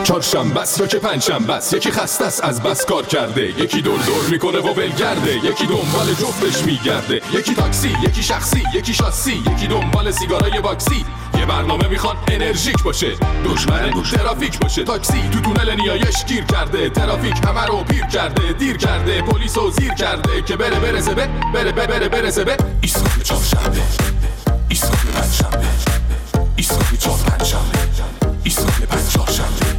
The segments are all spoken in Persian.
چهارشنبه است یا که پنجشنبه است، یکی خسته است از بس کار کرده، یکی دور دور میکنه و ولگرده، یکی دنبال جفتش میگرده، یکی تاکسی، یکی شخصی، یکی شاسی، یکی دنبال سیگارای باکسی. یه برنامه میخوان انرژیک باشه، دشمن ترافیک باشه. تاکسی تو تونل نیایش گیر کرده، ترافیک همه رو پیر کرده، دیر کرده، پلیسو زیر کرده که برسه به ایستگاه چهارشنبه، ایستگاه پنجشنبه، ایستگاه چهارشنبه، ایستگاه پنجشنبه.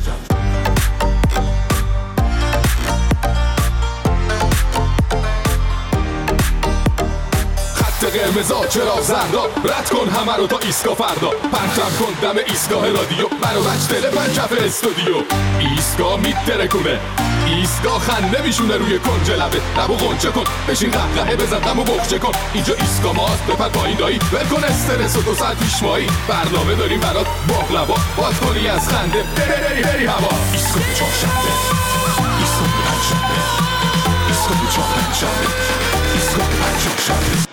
قرمزا چرا زردا، رد کن همه رو تا ایستگاه فردا، پرچم کن دم ایستگاه رادیو، منو بچ تلفن کف استودیو. ایستگاه میترکونه، ایستگاه خنده میشونه روی کنج لبه، لبو غنچه کن، بشین قهقهه بزن دمو بخچه کن. اینجا ایستگاه ماست، بپر پایین دایی، ول کن استرس و 2 ساعت پیش مایی، برنامه داریم برات باقلوا، باز کنی از خنده بری هوا. ایستگاه چهارشنبه، ایستگاه پنجشنبه، ایستگاه چهارشنبه، ایستگاه پنجشنبه.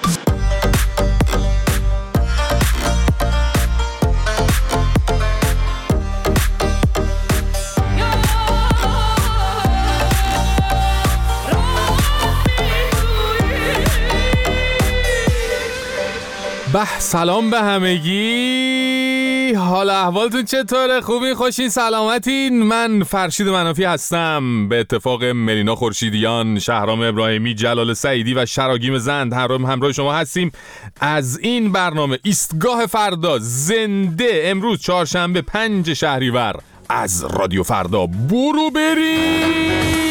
سلام به همگی، حال احوالتون چطوره؟ خوبین؟ خوشین؟ سلامتین؟ من فرشید منافی هستم. به اتفاق ملینا خورشیدیان، شهرام ابراهیمی، جلال سعیدی و شراگیم زند همراه شما هستیم از این برنامه ایستگاه فردا زنده. امروز چهارشنبه 5 شهریور از رادیو فردا. برو بریم.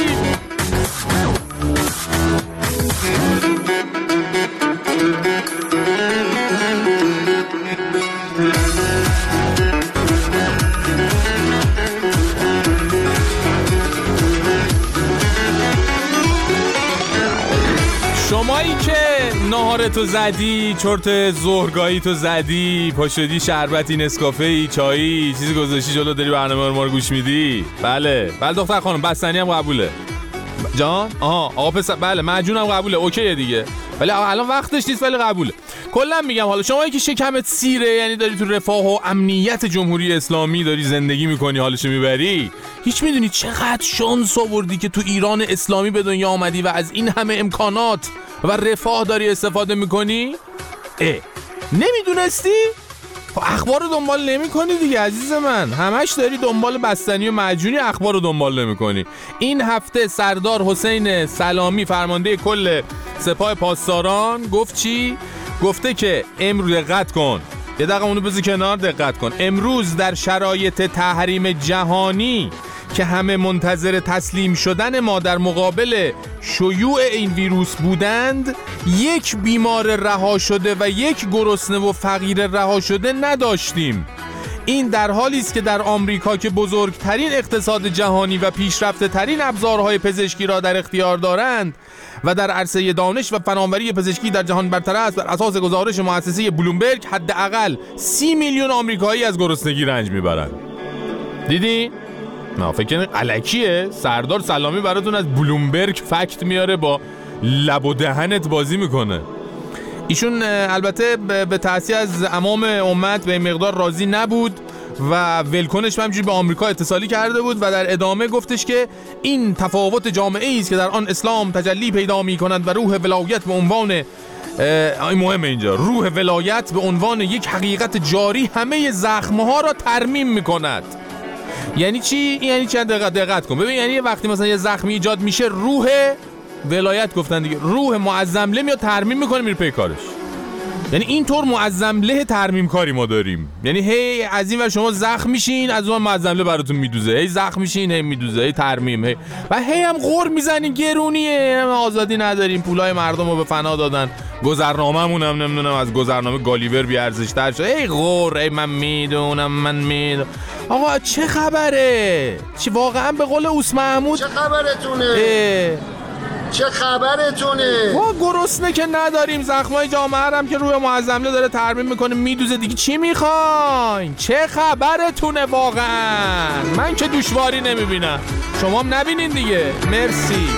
شمایی که ناهارتو زدی، چرت ظهرگاهی تو زدی، پاشدی شربتی، نسکافه‌ای، چایی، چیزی گذاشتی جلو، داری برنامه ما رو گوش میدی. بله دختر خانم، بستنی هم قبوله جان. آقا پسر، بله معجون هم قبوله، اوکیه دیگه، ولی الان وقتش نیست، ولی قبوله. کلا میگم حالا شمایی که شکمت سیره، یعنی داری تو رفاه و امنیت جمهوری اسلامی داری زندگی میکنی، حالشو میبری، هیچ میدونی چقدر شانس آوردی که تو ایران اسلامی به دنیا آمدی و از این همه امکانات و رفاه داری استفاده میکنی؟ نمیدونستی؟ اخبار رو دنبال نمی کنی دیگه عزیز من، همش داری دنبال بستنی و معجونی، اخبار رو دنبال نمی کنی. این هفته سردار حسین سلامی فرمانده کل سپاه پاسداران گفت چی؟ گفته که امروز دقت کن، یه دقیقه اونو بذار کنار، دقت کن، امروز در شرایط تحریم جهانی که همه منتظر تسلیم شدن ما در مقابل شیوع این ویروس بودند، یک بیمار رها شده و یک گرسنه و فقیر رها شده نداشتیم. این در حالی است که در آمریکا که بزرگترین اقتصاد جهانی و پیشرفته ترین ابزارهای پزشکی را در اختیار دارند و در عرصه دانش و فناوری پزشکی در جهان برتر است، بر اساس گزارش مؤسسه بلومبرگ حداقل 30 میلیون آمریکایی از گرسنگی رنج میبرند. دیدی؟ نه فکر کنید الکیه؟ سردار سلامی براتون از بلومبرگ فکت میاره، با لب و دهنت بازی میکنه. ایشون البته به تأسیس از امام امت به مقدار راضی نبود و ولکنش همجوری به آمریکا اتصالی کرده بود و در ادامه گفتش که این تفاوت جامعه‌ای است که در آن اسلام تجلی پیدا می‌کند و روح ولایت به عنوان این مهمه اینجا، روح ولایت به عنوان یک حقیقت جاری همه زخم‌ها را ترمیم می‌کند. یعنی چی؟ یعنی چند دقت کن ببین، یعنی وقتی مثلا یه زخمی ایجاد میشه، روح ولایت گفتن دیگه، روح معظمله میاد ترمیم میکنه، میره پی کارش. یعنی اینطور معظمله ترمیم کاری ما داریم، یعنی هی از این ور شما زخم میشین، از اون معظمله براتون میدوزه، هی زخم میشین، هی میدوزه، هی ترمیم، هی و هی هم غر میزنین، گرونیه، آزادی نداریم، پولای مردم رو به فنا دادن، گذرنامه‌مون هم نمیدونم از گذرنامه گالیور بی ارزش تر شد، هی غر، هی من میدونم. آقا چه خبره؟ چه واقعا به قول اوس محمود چه خبرتونه؟ چه خبرتونه؟ وا گرسنه که نداریم، زخمای جامعه هم که روی معظمله داره ترمیم میکنه میدوزه دیگه، چی میخواین؟ چه خبرتونه واقعا؟ من که دشواری نمیبینم، شما هم نبینین دیگه. مرسی.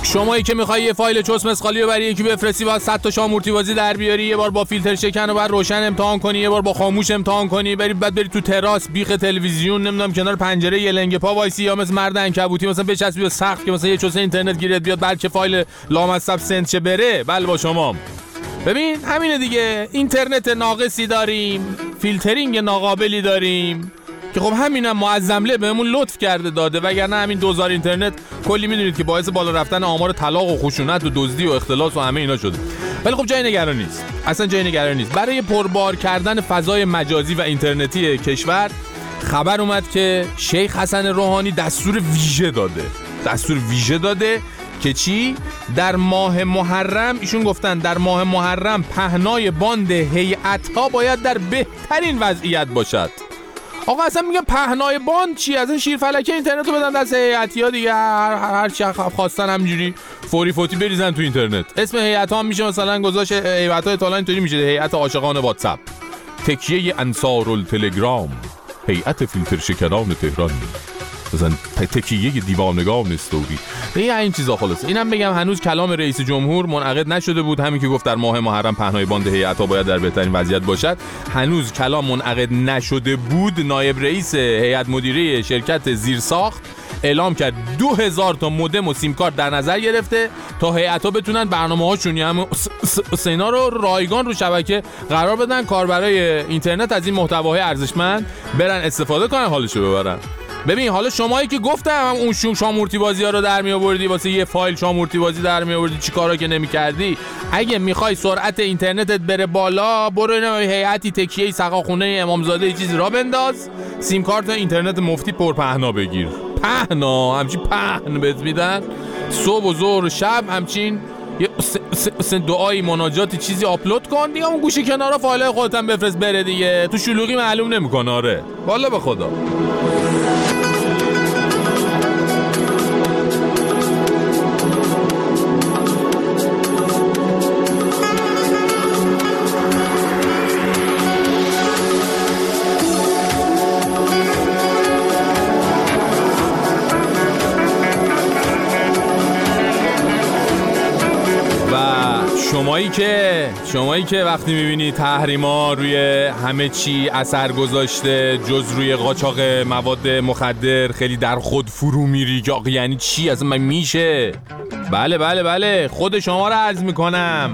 شمایی که میخوای یه فایل چوس مسخالی رو برای یکی بفرستی واسه 100 تا شامورتی بازی در بیاری، یه بار با فیلتر شکن و بعد روشن امتحان کنی، یه بار با خاموش امتحان کنی، بعد بری تو تراس بیخ تلویزیون نمیدونم کنار پنجره یه لنگ پا وایسی، یا مثل مرد عنکبوتی مثلا بچسبی به سقف که مثلا یه چوس اینترنت گیرت بیاد بلکه فایل لامصب سنت چه بره. بله با شما. ببین همینه دیگه، اینترنت ناقصی داریم، فیلترینگ ناقابلی داریم که خب همینم معظمله بهمون لطف کرده داده، وگرنه همین دوزار اینترنت کلی میدونید که باعث بالا رفتن آمار طلاق و خشونت و دزدی و اختلاس و همه اینا شده. ولی خب جای نگران نیست، اصلا جای نگران نیست. برای پربار کردن فضای مجازی و اینترنتی کشور خبر اومد که شیخ حسن روحانی دستور ویژه داده که چی؟ در ماه محرم، ایشون گفتن در ماه محرم پهنای باند هیئت‌ها باید در بهترین وضعیت باشد. آقا اصلا میگم پهنای باند چی؟ اصلا شیرفلکه اینترنت رو بدن دست هیئتی‌ها دیگه، هر چی خواستن همینجوری فوری فوتی بریزن تو اینترنت. اسم هیئت‌ها میشه مثلا گذاشت هیئت‌های اطلاع اینطوری میشه هیئت عاشقان واتساپ، تکیه انصارالتلگرام، هیئت فیلتر شکنان تهران، مثلا تکیه دیوانگان استوری، این چیزا. خلاص اینم بگم هنوز کلام رئیس جمهور منعقد نشده بود، همین که گفت در ماه محرم پهنای باند هیئت‌ها باید در بهترین وضعیت باشد، هنوز کلام منعقد نشده بود. نایب رئیس هیئت مدیره شرکت زیرساخت اعلام کرد 2000 تا مودم و سیم کارت در نظر گرفته تا هیئت‌ها بتونن برنامه‌هاشون هم سینا رو رایگان رو شبکه قرار بدن، کاربرای اینترنت از این محتواهای ارزشمند برن استفاده کنن، حالشو ببرن. ببین حالا شمایی که گفتم اون شامورتی بازی ها رو در می آوردی واسه یه فایل شامورتی بازی در می آوردی، چی کارا که نمی کردی، اگه میخوای سرعت اینترنتت بره بالا برو اینا هیئتی تکیه سقاخونه امامزاده چیزی را بنداز، سیم کارت اینترنت مفتی پرپهنا بگیر. همچین پهن بهت میدن صبح و ظهر و شب، همچین یه دعایی مناجاتی چیزی آپلود کن دیگه، اون گوشی کنارا فایل خودت هم بفرست بره دیگه، تو شلوغی معلوم نمیکنه. آره والا به خدا. شمایی که وقتی میبینی تحریما روی همه چی اثر گذاشته جز روی قاچاق مواد مخدر خیلی در خود فرو میری که آقا یعنی چی اصلا من میشه؟ بله خود شما رو عرض میکنم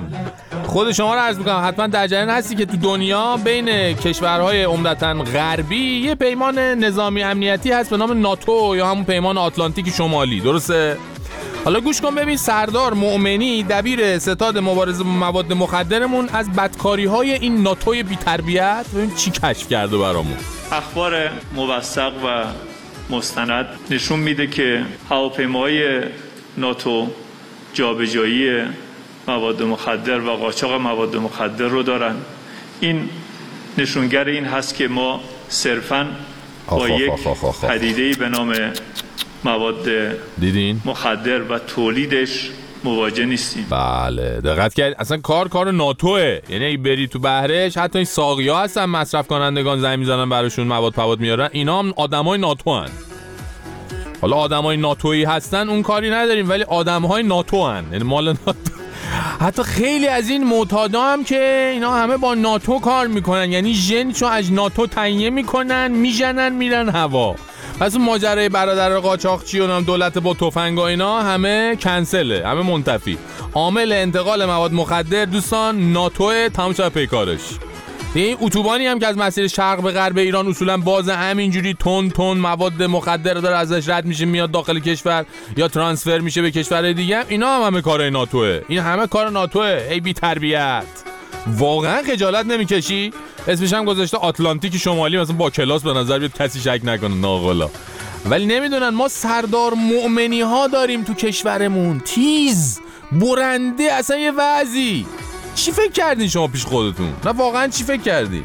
حتما در جریان هستی که تو دنیا بین کشورهای عمدتاً غربی یه پیمان نظامی امنیتی هست به نام ناتو یا همون پیمان آتلانتیک شمالی، درسته؟ حالا گوش کن ببین، سردار مؤمنی دبیر ستاد مبارزه با مواد مخدرمون از بدکاری‌های این ناتوی بی‌تربیت ببین چی کشف کرده برامون. اخبار موثق و مستند نشون میده که هواپیماهای ناتو جابجایی مواد مخدر و قاچاق مواد مخدر رو دارن. این نشونگر این هست که ما صرفاً با یک پدیده‌ای به نام مواد مخدر و تولیدش مواجه نیستیم. بله دقت کرد، اصلا کار ناتوه، یعنی اگه بری تو بحرش حتی این ساقی‌ها هستن مصرف کنندگان زنگ میزنن براشون مواد میارن، اینا هم آدمای ناتو هن. حالا آدمای ناتویی هستن اون کاری نداریم، ولی آدمهای ناتو هن، یعنی مال ناتو. حتی خیلی از این معتادا هم که اینا همه با ناتو کار میکنن، یعنی ژنشو از ناتو تعیین میکنن، میزنن میرن هوا. پس اون ماجرای برادر قاچاقچی و دولت با تفنگ و اینا همه کنسله، همه منتفی. عامل انتقال مواد مخدر دوستان ناتو، تمام شد پیکارش. این اتوبانی هم که از مسیر شرق به غرب ایران اصولا باز همینجوری تون مواد مخدر داره ازش رد میشه میاد داخل کشور یا ترانسفر میشه به کشورهای دیگه، اینا همه کارای ناتوه. این همه کار ناتوه. ای بی تربیت، واقعا خجالت نمیکشی؟ اسمش هم گذاشته آتلانتیک شمالی، مثلا با کلاس به نظر بیاد کسی شک نکنه ناقلا. ولی نمیدونن ما سردار مؤمنی ها داریم تو کشورمون، تیز برنده، اصلا یه وضعی. چی فکر کردین شما پیش خودتون؟ نه واقعا چی فکر کردی؟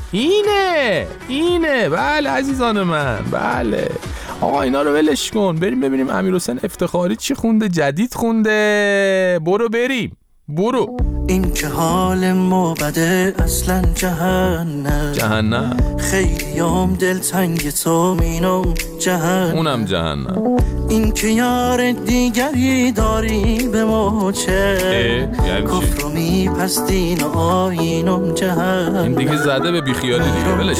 اینه بله عزیزان من، بله آقا اینا رو ولش کن، بریم ببینیم امیرحسین افتخاری چی خونده، جدید خونده. برو. این که حال ما بده اصلا جهنم خیلی هم دل تنگ تو مینم جهنم، اونم جهنم. این که یار دیگری داری به ما چه کفر و میپستین و آینم جهنم این دیگه زده به بیخیالی دیگه ولش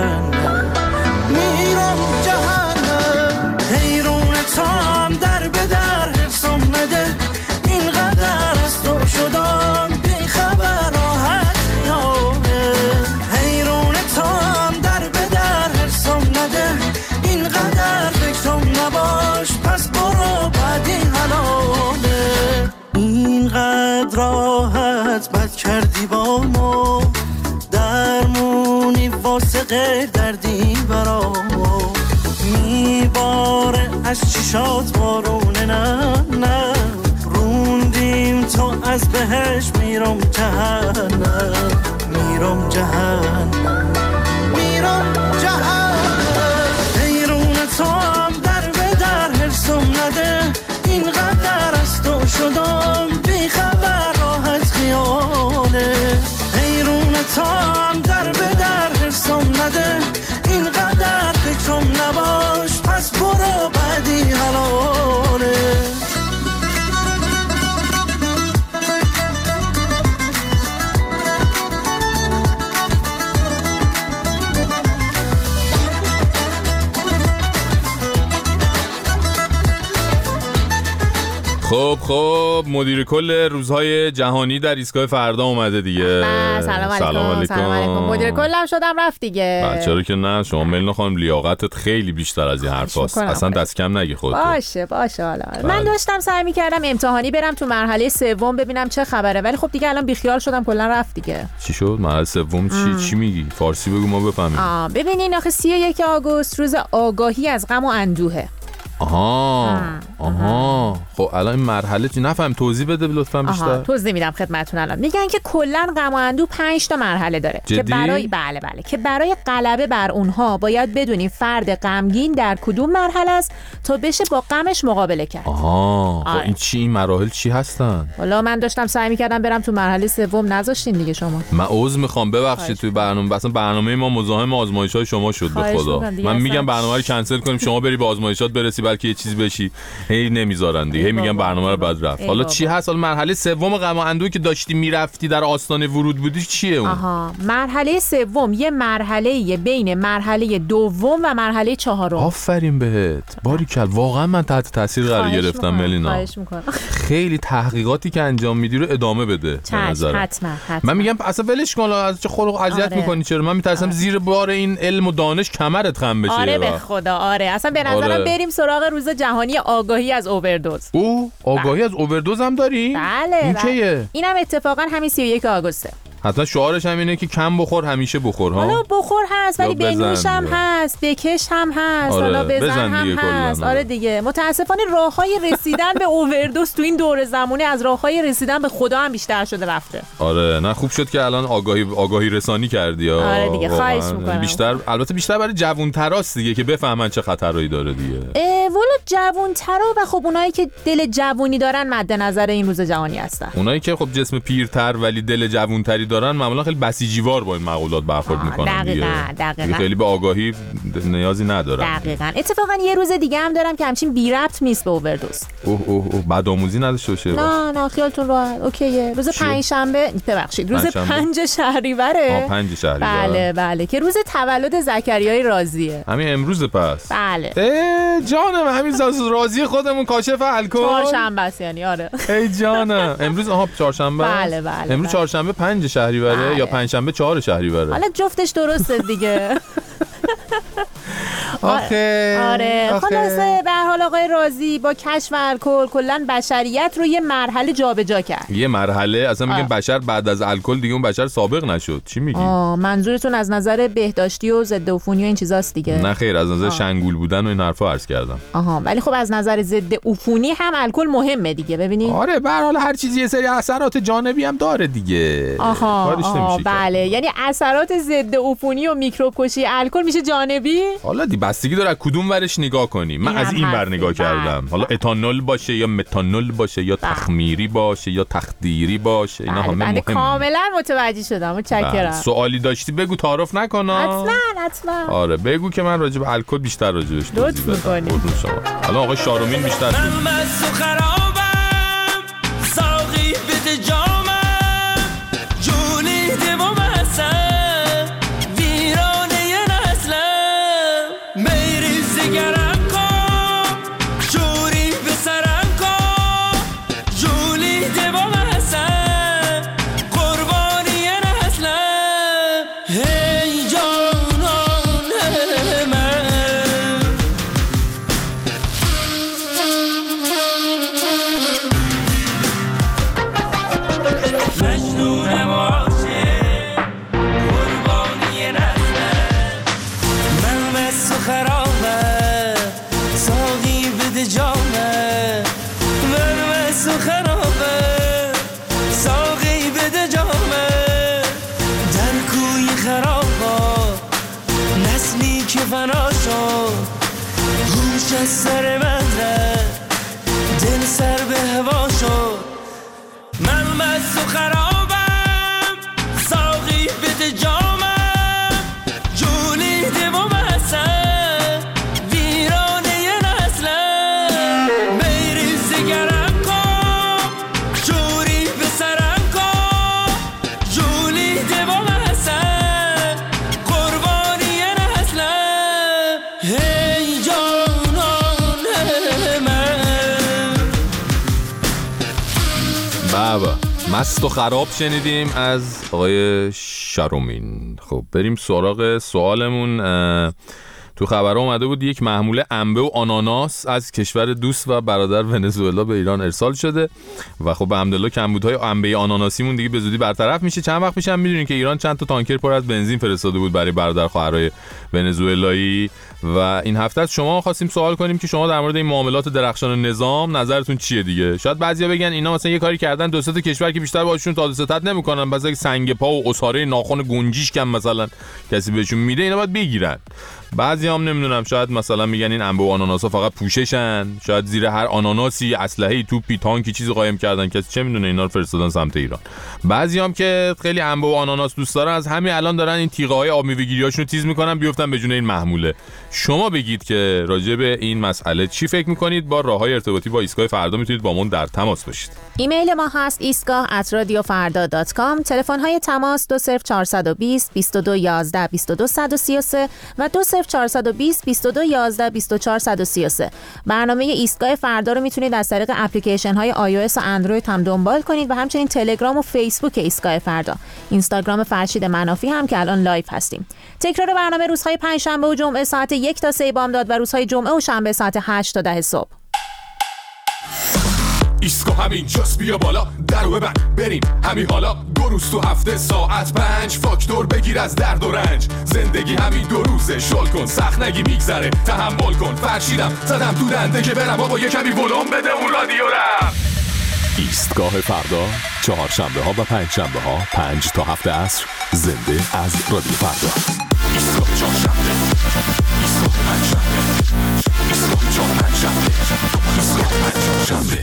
میرم جهنم حیرون تام در به در حفظم نده اینقدر از تو شدم بیخبر راحت میامه حیرون تام در به در حفظم نده اینقدر فکرم نباش پس برو بعدی حلاله اینقدر راحت بد کردی با ما درمونی واسه غیر دردی برا میباره از چشات بارونه نه روندیم تو از بهش میرم جهنم میرم جهنم حیرون تو هم در به در حفظم نده اینقدر از تو شدم بیخبر راحت خیاله حیرون تو هم در به در حفظم نده اینقدر فکرم نباش پس برو بعدی حلاله خب مدیر کل روزهای جهانی در ایستگاه فردا اومده دیگه. سلام علیکم. مدیر کلم شدم رفت دیگه. چرا که نه، شما ملینا خانم لیاقتت خیلی بیشتر از این حرفاست. اصلا دست کم نگی خودت. باشه حالا. من داشتم سعی می‌کردم امتحانی برم تو مرحله سوم ببینم چه خبره، ولی خب دیگه الان بیخیال شدم کلا رفت دیگه. چی شد؟ مرحله سوم چی میگی؟ فارسی بگو ما بفهمیم. ببینین آخه 31 آگوست روز آگاهی از غم و اندوهه. آها خب الان این مرحله چی؟ نفهم، توضیح بده لطفا بیشتر. توضیح میدم خدمتتون. الان میگن که کلا غم و اندوه 5 تا مرحله داره جدی؟ که برای بله که برای غلبه بر اونها باید بدونیم فرد غمگین در کدوم مرحله است تا بشه با غمش مقابله کرد. خب این چی، این مراحل چی هستن؟ والا من داشتم سعی میکردم برم تو مرحله سوم، نذاشتین دیگه شما. من عذر میخوام، ببخشید توی برنامه اصلا برنامه ما مزاحم آزمایش‌های شما شد به خدا. من میگم برنامه رو کنسل کنیم شما بری به آزمایشات برسی بلکه یه چیزی بشی، هی نمیذارن دیگه، هی میگم برنامه رو بعد رفت. حالا چی هست؟ حالا مرحله سوم غم و اندوهی که داشتی میرفتی در آستانه ورود بودی چیه اون؟ مرحله سوم یه مرحله بین مرحله دوم و مرحله چهارم. آفرین بهت، باریکل. واقعا من تحت تاثیر قرار گرفتم ملینا. خواهش میکنم. خیلی تحقیقاتی که انجام میدی رو ادامه بده به نظرم. حتما. من میگم اصلا ولش کن، از چه خلق اذیت میکنی؟ چرا؟ من میترسم زیر بار این علم و دانش کمرت خم بشه. به خدا اصلا به نظرم بریم سراغ روز جهانی آگاهی از اووردوز. آگاهی از اووردوز هم داری؟ بله. این کیه؟ اینم اتفاقا همین 31 آگوسته. حتما شعارش هم اینه که کم بخور همیشه بخور ها. حالا بخور هست ولی بنوش هم هست، بکش هم هست، حالا بزن هم هست. دیگه متاسفانه راههای رسیدن به اووردوز تو این دور زمانی از راههای رسیدن به خدا هم بیشتر شده رفته. نه خوب شد که الان آگاهی رسانی کردی. دیگه خواهش میکنم. البته بیشتر برای جوان‌تراست دیگه که بفهمن چه خطرایی داره دیگه. والا جوان‌ترا و خب اونایی که دل جوونی دارن مد نظر این روز جهانی هستن. اونایی که خب جسم پیرتر ولی دل جوان‌تری دارن معمولا خیلی بسیجیوار با این مقولات برخورد میکنن. دقیقاً. خیلی به آگاهی نیازی ندارن. دقیقاً. اتفاقا یه روز دیگه هم دارم که همچین بی ربط نیست به اووردوز. بدآموزی نداشته باشه. نه خیالتون راحت. اوکیه. روز پنجشنبه، ببخشید، روز 5 شهریوره. 5 شهریور. بله که روز تولد زکریای رازیه. همین امروز پس. بله. جانم، همین رازی خودمون کاشف الکل. چهارشنبه است یعنی. ای جانم. امروز چهارشنبه. بله. امروز چهارشنبه 5 شهریوره یا پنجشنبه 4 شهریوره. حالا جفتش درسته دیگه. آخه خلاصه به هر حال آقای رازی با کشف الکل کلا بشریت رو یه مرحله جابجا کرد. یه مرحله اصلا میگن بشر بعد از الکل دیگه اون بشر سابق نشد. چی میگی؟ منظورتون از نظر بهداشتی و ضد عفونی و این چیزاست دیگه؟ نه خیر، از نظر شنگول بودن و این حرفا عرض کردم. ولی خب از نظر ضد عفونی هم الکل مهمه دیگه. ببینید به هر حال هر چیزی یه سری اثرات جانبی هم داره دیگه. بله، یعنی اثرات ضد عفونی و میکروب کشی الکل میشه جانبی. حالا بستگی داره کدوم ورش نگاه کنی. من از این ور نگاه کردم. حالا اتانول باشه یا متانول باشه یا تخمیری باشه یا تخدیری باشه، اینا همه مهمه. کاملا متوجه شدم. متشکرم. سوالی داشتی بگو، تعارف نکن. حتما. آره بگو که من راجع به الکل بیشتر راجعش لطف می‌کنی. حالا آقای شارومین بیشتر سر من دل سر به هوا شد، من مست و خرابم، ساقی بده جامم، جولیده و مستم، ویرانه نسلم، بریز گرم کن، جوری به سرم کن، جولیده و مستم، قربانی نسلم. هی جان بابا مست و خراب شنیدیم از آقای شارومین. خب بریم سراغ سوالمون. تو خبرها اومده بود یک محموله انبه و آناناس از کشور دوست و برادر ونزوئلا به ایران ارسال شده و خب الحمدلله کمبودهای انبه آناناسیمون دیگه به زودی برطرف میشه. چند وقت پیش هم میدونین که ایران چند تا تانکر پر از بنزین فرستاده بود برای برادر خواهرای ونزوئلایی و این هفته از شما خواستیم سوال کنیم که شما در مورد این معاملات درخشان نظام نظرتون چیه دیگه. شاید بعضیا بگن اینا مثلا یه کاری کردن دو سه تا کشور که بیشتر باهاشون تازه ستد نمیکنن، مثلا سنگ پا و اساره ناخن گنجیش کم مثلا کسی بهشون میده اینا باید بگیرن. بعضی هم نمیدونم شاید مثلا میگن این انبه و آناناسا فقط پوششن، شاید زیر هر آناناسی اسلحه‌ای توپی تانکی چیزی قایم کردن، کسی چه میدونه اینا رو فرستادن سمت ایران. بعضی هم که خیلی انبه و آناناس دوست دارن از همین الان دارن این تیغه‌های آب میوه‌گیریاشونو تیز میکنن بیفتن به جون این محموله. شما بگید که راجع به این مسئله چی فکر میکنید؟ با راههای ارتباطی با ایستگاه فردا میتونید با من در تماس باشید. ایمیل ما هست isgah@radiofarda.com. تلفن های تماس 20420 2211 2233 و 20420 2211 2433. برنامه ایستگاه فردا رو میتونید از طریق اپلیکیشن های iOS و اندروید هم دنبال کنید و همچنین تلگرام و فیسبوک ایستگاه فردا، اینستاگرام فرشید منافی هم که الان لایو هستیم. تکرار برنامه روزهای پنجشنبه و جمعه ساعت 1 تا 3 بامداد و روزهای جمعه و شنبه ساعت 8 تا 10 صبح. ایستگاه همین جاست، بیا بالا درو ببند بریم همین حالا. 2 روز تو هفته ساعت 5 فاکتور بگیر از درد و رنج. زندگی همین 2 روزه، شل کن سخت نگی میگذره، تحمل کن. فرشیدم زدم تو دنده که برم بابا یه کمی ولوم بده اون رادیو رم. ایستگاه فردا چهارشنبه ها و پنجشنبه ها 5 تا 7 عصر زنده از رادیو فردا. ایستگاه چهارشنبه، ایستگاه پنجشنبه، ایستگاه چهارشنبه، ایستگاه پنجشنبه.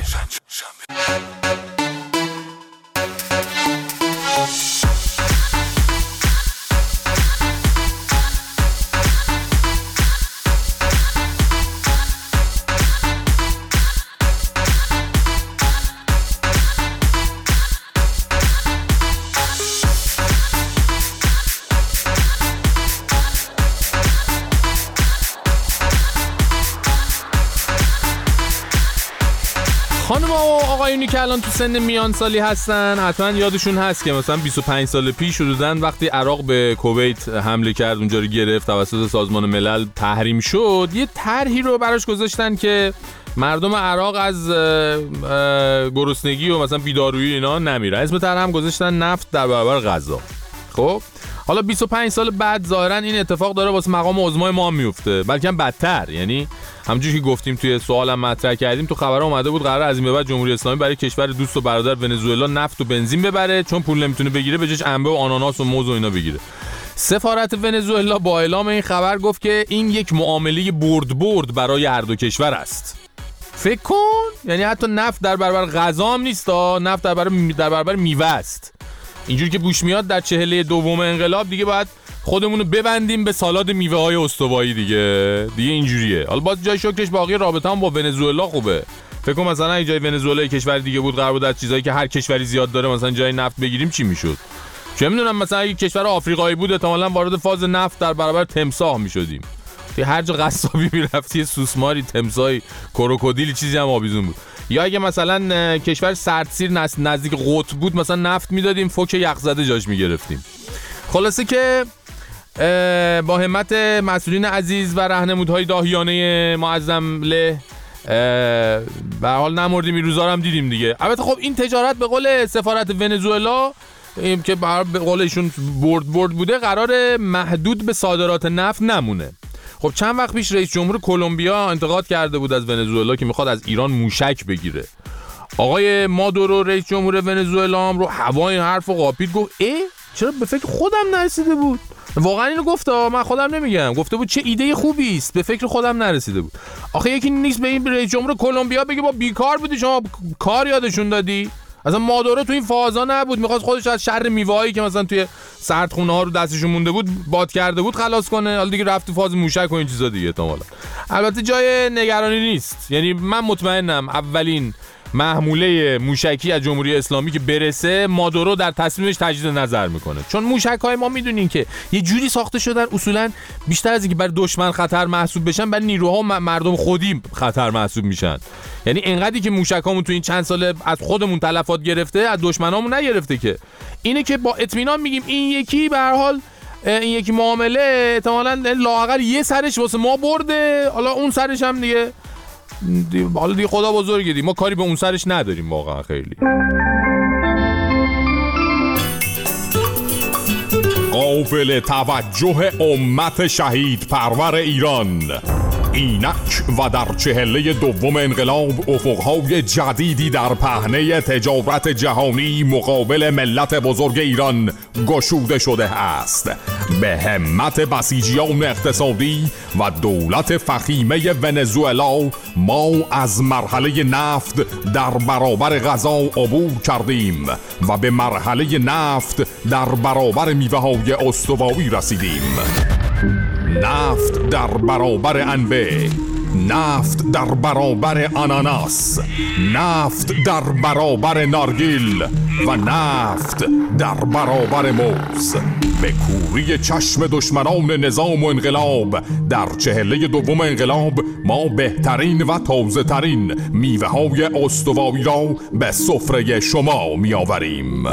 خانم و آقایونی که الان تو سن میان سالی هستن حتما یادشون هست که مثلا 25 سال پیش حدوداً وقتی عراق به کویت حمله کرد، اونجا رو گرفت، توسط سازمان ملل تحریم شد، یه طرحی رو براش گذاشتن که مردم عراق از گرسنگی و مثلا بیدارویی اینا نمیرن. اسم طرح هم گذاشتن نفت در برابر غذا. خب حالا 25 سال بعد ظاهرا این اتفاق داره واسه مقام عظمای ما میفته، بلکه هم بدتر. یعنی همونجوری که گفتیم توی سوالم مطرح کردیم تو خبرها اومده بود قرار از این به بعد جمهوری اسلامی برای کشور دوست و برادر ونزوئلا نفت و بنزین ببره، چون پول نمیتونه بگیره به جاش انبه و آناناس و موز و اینا بگیره. سفارت ونزوئلا با اعلام این خبر گفت که این یک معامله برد برای هر دو کشور است. فکر کن، یعنی حتی نفت در برابر غذا هم نیست، نفت در برابر میوه است. اینجوری که بوش میاد در چهله دوم انقلاب دیگه باید خودمون رو ببندیم به سالاد میوه های استوایی دیگه اینجوریه. حالا باز جای شکرش باقی رابطه هم با ونزوئلا خوبه. فکر کنم مثلا اگه جای ونزوئلا کشور دیگه بود، قرار بود از چیزایی که هر کشوری زیاد داره مثلا جای نفت بگیریم، چی میشد؟ چه میدونم، مثلا اگه کشور آفریقایی بود احتمالاً وارد فاز نفت در برابر تمساح میشدیم. هر جا قصابی میرفتی سوسماری، تمساحی، کروکودیلی چیزی هم آویزون بود. یا اگه مثلا کشور سردسیر نزدیک قطب بود، مثلا نفت میدادیم، فوک یخزده جاش میگرفتیم. خلاصه که با همت مسئولین عزیز و راهنمودهای داهیانه معظم له به حال نمردیم، این روزا هم دیدیم دیگه. البته خب این تجارت به قول سفارت ونزوئلا که به قول ایشون برد بوده، قرار محدود به صادرات نفت نمونه. خب چند وقت پیش رئیس جمهور کلمبیا انتقاد کرده بود از ونزوئلا که میخواد از ایران موشک بگیره. آقای مادورو رئیس جمهور ونزوئلا هم رو هوای حرف و قاپید، گفت چرا به فکر خودم نرسیده بود؟ واقعا اینو گفت، من خودم نمیگم، گفته بود چه ایده خوبی است، به فکر خودم نرسیده بود. آخه یکی نیست به این رئیس جمهور کلمبیا بگه با بیکار بودی شما، کار یادشون دادی؟ اصلا مادورو تو این فازا نبود، میخواست خودش از شر میوه‌هایی که مثلا توی سردخونه ها رو دستشون مونده بود باد کرده بود خلاص کنه. حالا دیگه رفت تو فاز موشک و این چیزا دیگه احتمالاً. البته جای نگرانی نیست، یعنی من مطمئنم اولین محموله موشکی از جمهوری اسلامی که برسه، مادورو در تصمیمش تجدید نظر میکنه. چون موشک‌های ما میدونین که یه جوری ساخته شدن اصولاً بیشتر از اینکه بر دشمن خطر محسوب بشن، بر نیروها و مردم خودی خطر محسوب میشن. یعنی اینقدری که موشکامون تو این چند سال از خودمون تلفات گرفته، از دشمنامون نگرفته. که اینه که با اطمینان میگیم این یکی به هر حال این یکی معامله احتمالاً لااقل یه سرش واسه ما برده، حالا اون سرش هم دیگه خدا بزرگه دیگه، ما کاری به اون سرش نداریم واقعا. خیلی قابل توجه امت شهید پرور ایران، اینک و در چهله دوم انقلاب افقهای جدیدی در پهنه تجارت جهانی مقابل ملت بزرگ ایران گشوده شده است. به همت بسیجیان اقتصادی و دولت فخیمه ونزوئلا ما از مرحله نفت در برابر غذا عبور کردیم و به مرحله نفت در برابر میوه‌های استوایی رسیدیم. نفت در برابر انبه، نفت در برابر آناناس، نفت در برابر نارگیل و نفت در برابر موز. به کوری چشم دشمنان نظام و انقلاب در چهله دوم انقلاب ما بهترین و تازه ترین میوه های استوایی را به سفره شما می آوریم.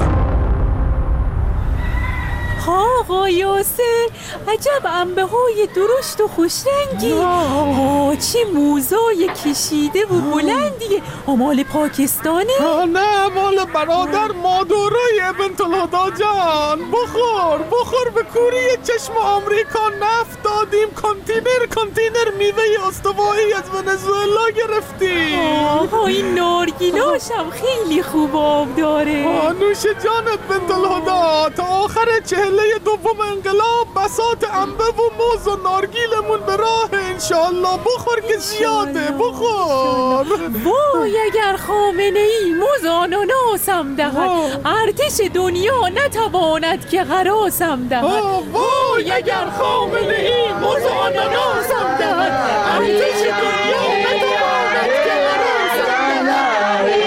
آقا یاسر، عجب انبه های درشت و خوشرنگی. چه موزای کشیده و بلندیه. مال پاکستانه؟ نه، مال برادر مادوروی بنت الهدا جان. بخور به کوری چشم آمریکا نفت دادیم، کانتینر میوه استوایی از ونزوئلا گرفتیم. این نارگیلاش هم خیلی خوب آب داره. نوش جانت بنت الهدا. تا آخر چهله دوم انقلاب بساط انبه و موز و نارگیلمون به راه انشالله. بخور که زیاده، بخور. وای اگر خامنه ای موز آناناسم دهد، ارتش دنیا نتواند که غراسم دهد. وای اگر خامنه ای موز آناناسم دهد، ارتش دنیا نتواند که غراسم دهد.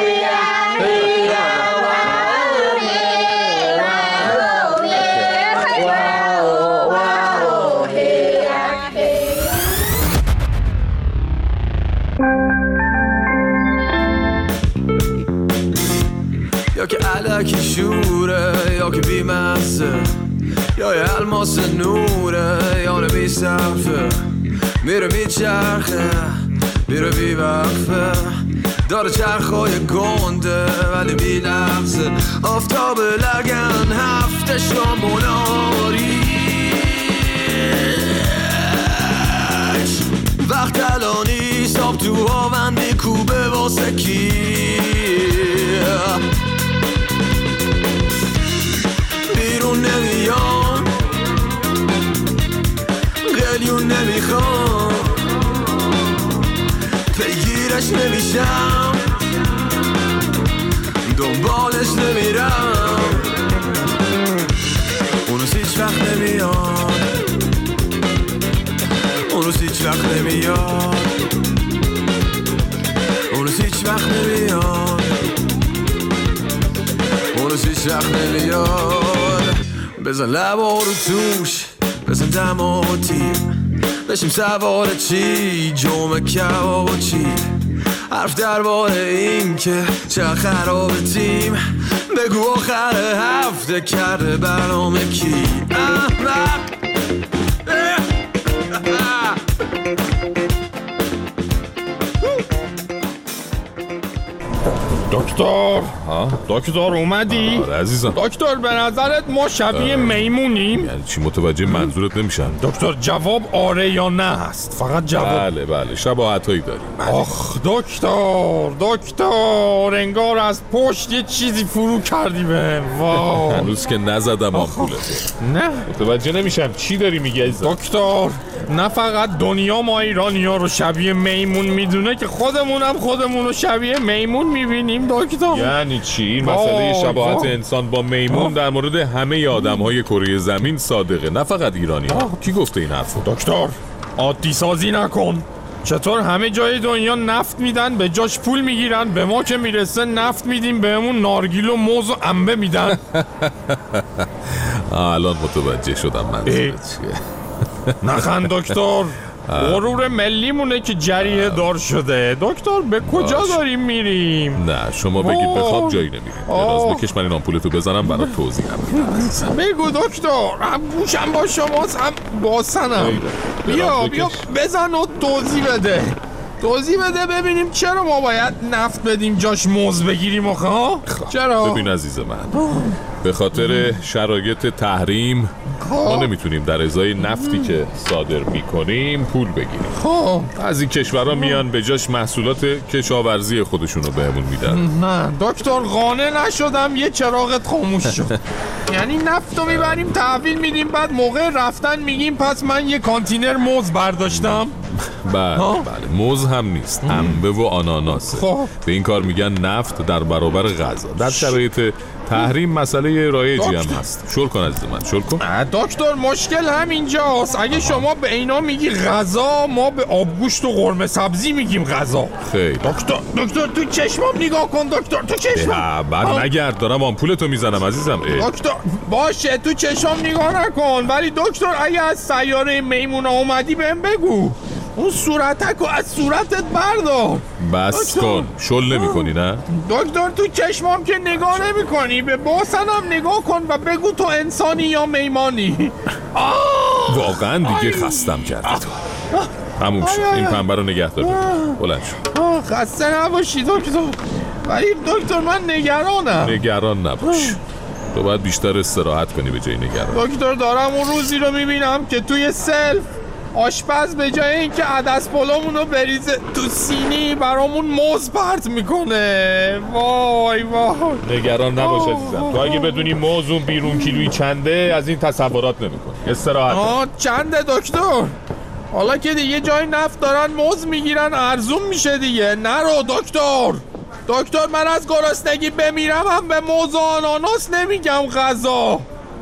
یا که علکی شوره یا که بیمسته، یا یه الماس نوره یا نمی صرفه، میره میچرخه میره بیوقفه، داره چرخای گنده ولی بی لحظه. آفتاب لگن هفته شاموناریش، وقت الانی ساب تو هاون میکوبه واسه کی. بیرون نمیان عاشقش نمیشم، دنبالش نمیرم، اون روز هیچ وقت نمیاد، اون روز هیچ وقت نمیاد، اون روز هیچ وقت نمیاد، اون روز هیچ وقت نمیاد. بزن لبا رو توش، بزن دما و تیر، بشیم سوار چی جمعه کباب و چی، حرف درباره این که چه خراب تیم، بگو آخر هفته کرده برنامه کی. دکتر اومدی؟ آره عزیزم. دکتر به نظرت ما شبیه میمونیم؟ یعنی چی متوجه منظورت نمیشم؟ دکتر جواب آره یا نه هست، فقط جواب. بله شباهتایی داریم. آخ دکتر انگار از پشت یه چیزی فرو کردی به وای. هنوز که نزدم آمپولتو. نه متوجه نمیشم چی داری میگی عزیزم؟ دکتر نه فقط دنیا ما ایرانی‌ها رو شبیه میمون میدونه که خودمون رو شبیه میمون میبینیم دکتر. یعنی چی؟ این مسئله شباهت انسان با میمون در مورد همه آدم‌های کره زمین صادقه، نه فقط ایرانی‌ها. کی گفته این حرفو؟ دکتر عادی سازی نکن. چطور همه جای دنیا نفت میدن به جاش پول میگیرن، به ما که میرسه نفت میدیم بهمون نارگیل و موز و انبه میدن. الان متوجه شدم منظورت چیه. نخند دکتر، غرور ملیمونه که جریه دار شده. دکتر به کجا داریم میریم؟ نه شما بگید به خواب جایی نمیریم. دراز بکش من این آمپولتو بزنم برات توضیح بدم. بگو دکتر، هم گوشم با شماست هم باسنم. بیا بزن و توضیح بده ببینیم چرا ما باید نفت بدیم جاش موز بگیریم آخه؟ چرا؟ ببین عزیز من، به خاطر شرایط تحریم ما نمیتونیم در ازای نفتی که صادر میکنیم پول بگیریم. از این کشورها میان به جاش محصولات کشاورزی خودشونو بهمون میدن. نه دکتر قانع نشدم، یه چراغت خاموش شد. یعنی نفتو میبریم تحویل میدیم بعد موقع رفتن میگیم پس من یه کانتینر موز برداشتم. بله موز هم نیست، انبه و آناناسه. به این کار میگن نفت در برابر غذا. در شرایط تحریم مسئله رایجی هم هست. شل کن عزیز من، شل کن. دکتر مشکل همینجاست. اگه شما به اینا میگی غذا، ما به آبگوشت و قرمه سبزی میگیم غذا. خیلی دکتر تو چشمام نگاه کن دکتر، تو چشمام. بعد نگرد، دارم آمپولتو میزنم عزیزم. دکتر باشه تو چشمام نگاه نکن، ولی دکتر اگه از سیاره میمونا اومدی بهم بگو، اون صورتکو از صورتت بردار. بس کن، شل نمی کنی نه؟ دکتر تو چشمام که نگاه نمی کنی، به باسنم نگاه کن و بگو تو انسانی یا میمانی. واقعا دیگه خستم کردی تو. تموم شد، این پنبه رو نگه دار. بلند شد. خسته نباشی دکتر، ولی دکتر من نگران نباش. تو باید بیشتر استراحت کنی به جای نگران. دکتر دارم اون روزی رو میبینم که توی سلف آشپز به جای اینکه عدس پلومونو بریزه تو سینی برامون موز پرت میکنه. وای نگران نباش عزیزم، تو اگه بدونی موز اون بیرون کیلویی چنده از این تصورات نمیکنی. استراحت. چنده دکتر؟ حالا که دیگه جای نفت دارن موز میگیرن ارزون میشه دیگه. نرو دکتر من از گرسنگی بمیرم هم به موز و آناناس نمیگم غذا.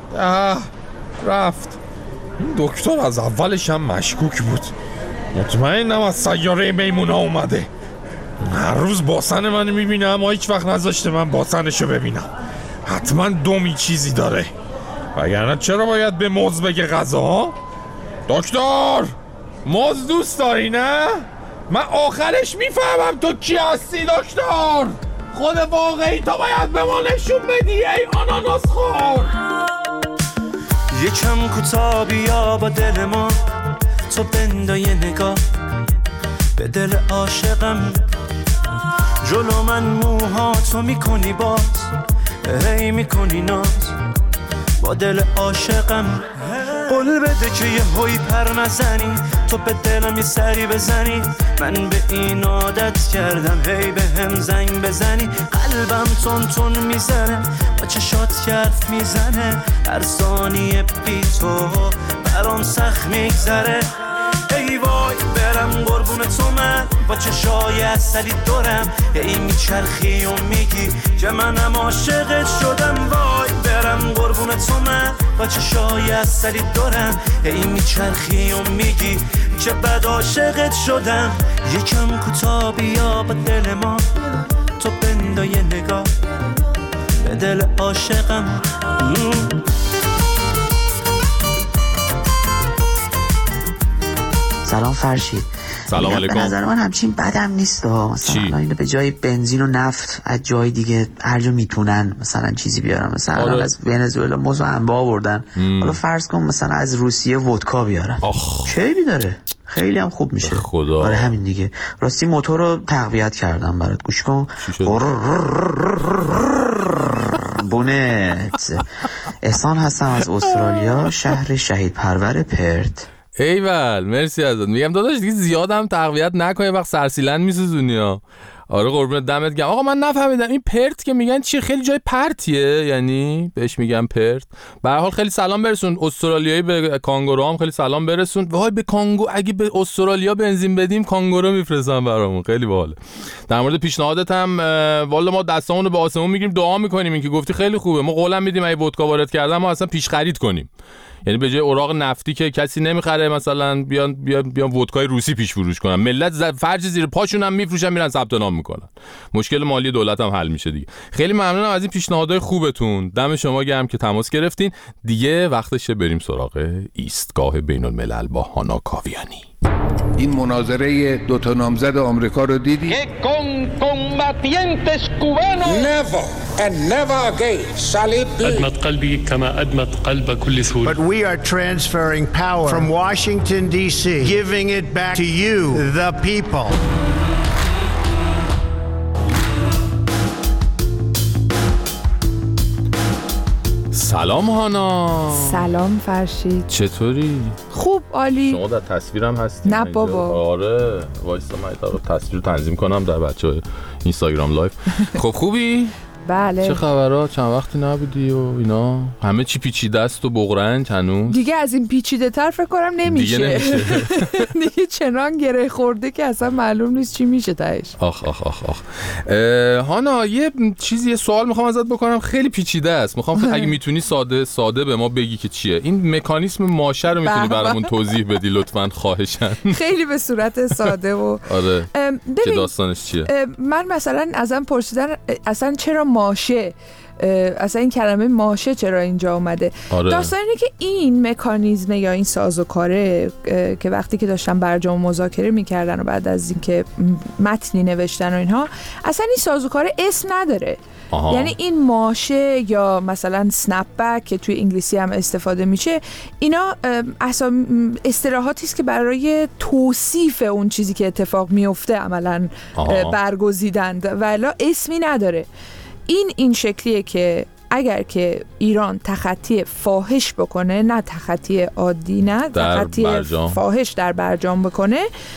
رفت. این دکتر از اولش هم مشکوک بود. مطمئنم از سیاره میمونا اومده. هر روز باسن من میبینه اما هیچ وقت نذاشته من باسنشو ببینم. حتما دومی چیزی داره، وگرنه چرا باید به موز بگه غذا؟ دکتر موز دوست داری نه؟ من آخرش میفهمم تو کی هستی دکتر. خود واقعی تو باید به ما نشون بدی ای آناناس خور. یکم کوتاه بیا با دل ما، تو بندای نگاه به دل عاشقم. جلو من موهاتو میکنی باز، هی میکنی ناز با دل عاشقم. قول بده که یه هوی پر نزنی، تو به دلم یه سری بزنی. من به این عادت کردم هی به هم زنگ بزنی. قلبم تون میزنه، با چشات حرف میزنه. هر ثانیه بی تو برام سخت میگذره. ای وای برم برم قربون تو من با چشای اصلی دورم ای میچرخی و میگی که منم عاشقت شدم وای برم قربون تو من با چشای اصلی دورم ای میچرخی و میگی که بد عاشقت شدم یکم کوتاه بیا با دل ما تو بندای نگاه به دل عاشقم سلام فرشید. سلام علیکم. به نظر من همچین بدم نیست مثلا اینو به جای بنزین و نفت از جای دیگه هر جا میتونن مثلا چیزی بیارن مثلا از ونزوئلا موز و انبا آوردن حالا فرض کن مثلا از روسیه ودکا بیارن خیلی داره خیلی هم خوب میشه خدا. آره همین دیگه راستی موتور رو تقویت کردم برات گوش کن بونت احسان هستم از استرالیا شهر شهید پرور پرت ایول مرسی ازت میگم داداش دیگه زیاد هم تقویت نکنه وقت سرسیلند میسوزونی ها آره قربونت دمت گرم آقا من نفهمیدم این پرت که میگن چیه خیلی جای پرتیه یعنی بهش میگن پرت به هر حال خیلی سلام برسون استرالیایی به کانگورو هم خیلی سلام برسون وای به کانگو اگه به استرالیا بنزین بدیم کانگورو میفرستن برامون خیلی باحال در مورد پیشنهادت هم والا ما دستامونو به آسمون میگیریم دعا میکنیم این که گفتی خیلی خوبه ما قولم میدیم اگه ودکا وارد کردن ما اصلا پیش خرید کنیم یعنی به جای اوراق نفتی که کسی نمیخره مثلا بیان ودکای روسی پیش فروش کنن ملت فرج زیر پاشون هم میفروشن میرن ثبت نام میکنن مشکل مالی دولت هم حل میشه دیگه خیلی ممنونم از این پیشنهادهای خوبتون دم شما گرم که تماس گرفتین دیگه وقتشه بریم سراغ ایستگاه بین الملل با هانا کاویانی این مناظره دو تا نامزد آمریکا رو دیدی؟ Never and never again shall it be. أدمت قلبي كما أدمت قلب كل سوري. But we are transferring power from Washington D.C., giving it back to you, the people. سلام هانا. سلام فرشید. چطوری؟ خوب عالی. شما در تصویرم هستی؟ نه بابا. آره وایسا من تصویر تنظیم کنم در بچه اینستاگرام لایف. خب خوبی؟ بله. چه خبرها؟ چند وقتی نبودی و اینا؟ همه چی پیچیده است و بغرنج هنوز؟ دیگه از این پیچیده تر فکر کنم نمیشه. دیگه چنان گره خورده که اصلا معلوم نیست چی میشه تهش. آخ هانا یه سوال میخوام ازت بکنم خیلی پیچیده است میخوام اگه میتونی ساده به ما بگی که چیه این مکانیسم ماشه رو میتونی برامون توضیح بدی لطفاً خواهشاً خیلی به صورت ساده و آره که داستانش چیه من مثلا ازم پرسیدن اصلا چرا ماشه اصلا این کلمه ماشه چرا اینجا اومده داستان اینه که این مکانیزم یا این سازوکاره که وقتی که داشتن برجام مذاکره میکردن و بعد از اینکه متنی نوشتن و اینها اصلا این سازوکاره اسم نداره یعنی این ماشه یا مثلا سنپ بک که توی انگلیسی هم استفاده میشه اینا اصطلاحاتی است که برای توصیف اون چیزی که اتفاق میفته عملا برگزیدند ولی اسمی نداره این شکلیه که اگر که ایران تخطی فاحش بکنه نه تخطی عادی نه تخطی فاحش در برجام بکنه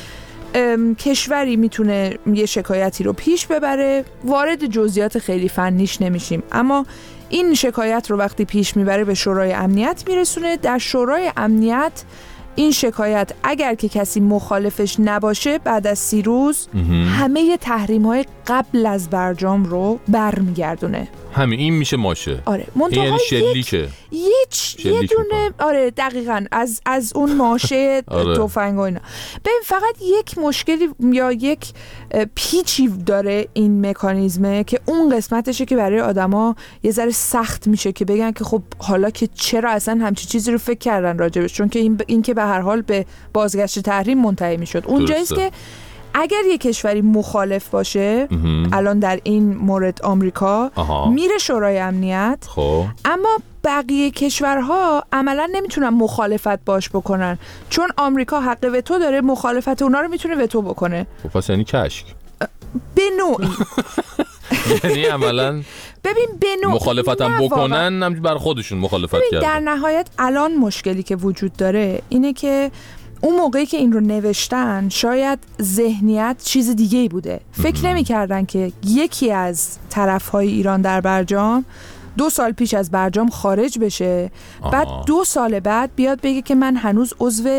کشوری میتونه یه شکایتی رو پیش ببره وارد جزئیات خیلی فنیش نمیشیم اما این شکایت رو وقتی پیش میبره به شورای امنیت میرسونه در شورای امنیت این شکایت اگر که کسی مخالفش نباشه بعد از 30 روز همه تحریم‌های قبل از برجام رو برمیگردونه همین این میشه ماشه آره یعنی شلیکه یه دونه آره دقیقاً از اون ماشه تفنگ و اینا ببین فقط یک مشکلی یا یک پیچی داره این مکانیزمه که اون قسمتشه که برای آدما یه ذره سخت میشه که بگن که خب حالا که چرا اصلا همچین چیزی رو فکر کردن راجبش چون که این که به هر حال به بازگشت تحریم منتهی میشد اونجاییست که اگر یک کشوری مخالف باشه الان در این مورد آمریکا میره شورای امنیت اما بقیه کشورها عملا نمیتونن مخالفت باش بکنن چون آمریکا حق وتو داره مخالفت اونا رو میتونه وتو بکنه پس یعنی کشک به نوعی یعنی عملا ببین به نوعی مخالفتم بکنن هم بر خودشون مخالفت کردن در نهایت الان مشکلی که وجود داره اینه که اون موقعی که این رو نوشتن شاید ذهنیت چیز دیگه‌ای بوده فکر نمی‌کردن که یکی از طرف‌های ایران در برجام 2 سال پیش از برجام خارج بشه بعد 2 سال بعد بیاد بگه که من هنوز عضو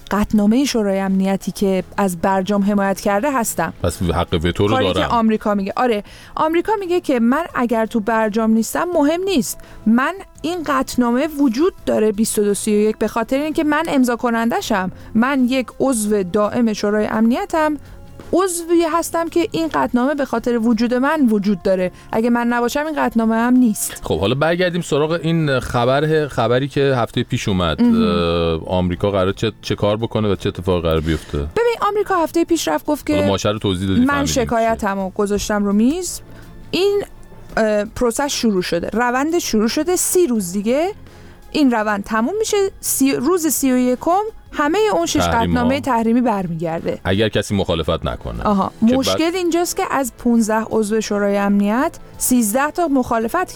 قطعنامه شورای امنیتی که از برجام حمایت کرده هستم. پس حق وتو رو دارم. که آمریکا میگه آره، آمریکا میگه که من اگر تو برجام نیستم مهم نیست، من این قطعنامه وجود داره 2231 به خاطر اینکه من امضا کنندشم، من یک عضو دائم شورای امنیتم، عضوی هستم که این قطعنامه به خاطر وجود من وجود داره، اگه من نباشم این قطعنامه هم نیست. خب حالا برگردیم سراغ این خبری که هفته پیش اومد. آمریکا قراره چه کار بکنه و چه اتفاقی قراره بیفته؟ ببین آمریکا هفته پیش رفت گفت که ماجرا رو توضیح دادی، من شکایتمو گذاشتم رو میز، این پروسس شروع شده، روند شروع شده، 30 روز دیگه این روند تموم میشه، روز 31 همه اون 6 قطعنامه تحریمی برمیگرده اگر کسی مخالفت نکنه. مشکل اینجاست که از 15 عضو شورای امنیت 13 تا مخالفت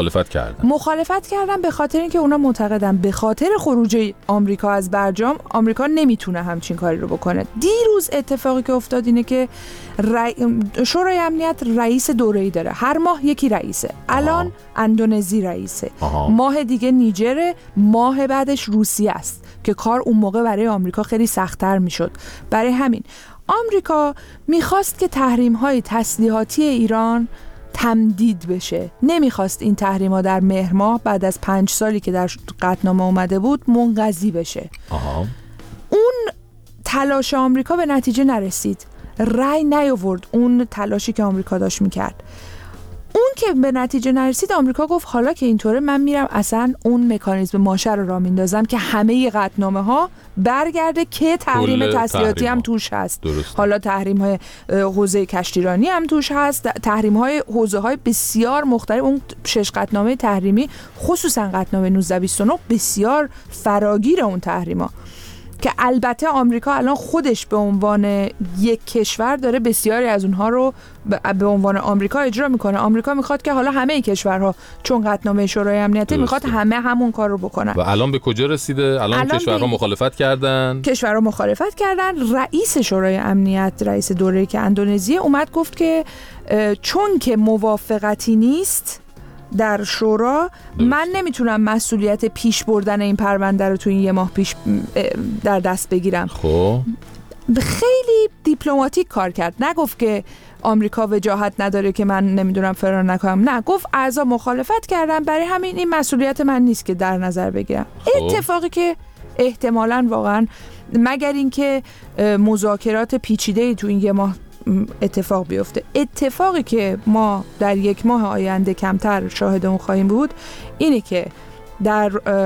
کردن به خاطر اینکه اونا معتقدن به خاطر خروج آمریکا از برجام آمریکا نمیتونه همچین کاری رو بکنه. دیروز اتفاقی که افتاد اینه که شورای امنیت رئیس دوره‌ای داره، هر ماه یکی رئیسه. الان اندونزی رئیسه، ماه دیگه نیجر، ماه بعدش روسیه است که کار اون موقع برای آمریکا خیلی سخت‌تر میشد. برای همین آمریکا میخواست که تحریم‌های تسلیحاتی ایران تمدید بشه، نمیخواست این تحریم‌ها در مهر ماه بعد از 5 سالی که در قطعنامه اومده بود منقضی بشه. اون تلاش آمریکا به نتیجه نرسید، رأی نیاورد اون تلاشی که آمریکا داشت میکرد. اون که به نتیجه نرسید آمریکا گفت حالا که اینطوره من میرم اصلا اون مکانیزم ماشه رو راه میندازم که همه قطعنامه ها برگرده که تحریم تسلیحاتی هم توش هست. حالا تحریم های حوزه کشتیرانی هم توش هست، تحریم های حوزه های بسیار مختلف. اون 6 قطعنامه تحریمی خصوصا قطعنامه 1929 بسیار فراگیر اون تحریما که البته آمریکا الان خودش به عنوان یک کشور داره بسیاری از اونها رو به عنوان آمریکا اجرا میکنه. آمریکا میخواد که حالا همه کشورها چون قطعنامه شورای امنیت میخواد همه همون کار رو بکنن. و الان به کجا رسیده؟ الان کشورها مخالفت کردن. رئیس شورای امنیت، رئیس دوره‌ای که اندونزی اومد گفت که چون که موافقتی نیست در شورا من نمیتونم مسئولیت پیش بردن این پرونده رو تو این یه ماه پیش در دست بگیرم. خب خیلی دیپلماتیک کار کرد، نگفت که آمریکا وجاهت نداره که من نمیدونم فرار نکنم، نه گفت اعضا مخالفت کردن برای همین این مسئولیت من نیست که در نظر بگیرم. اتفاقی که احتمالاً واقعاً مگر اینکه مذاکرات پیچیده‌ای تو این یه ماه اتفاق بیفته، اتفاقی که ما در 1 ماه آینده کمتر شاهد اون خواهیم بود اینه که در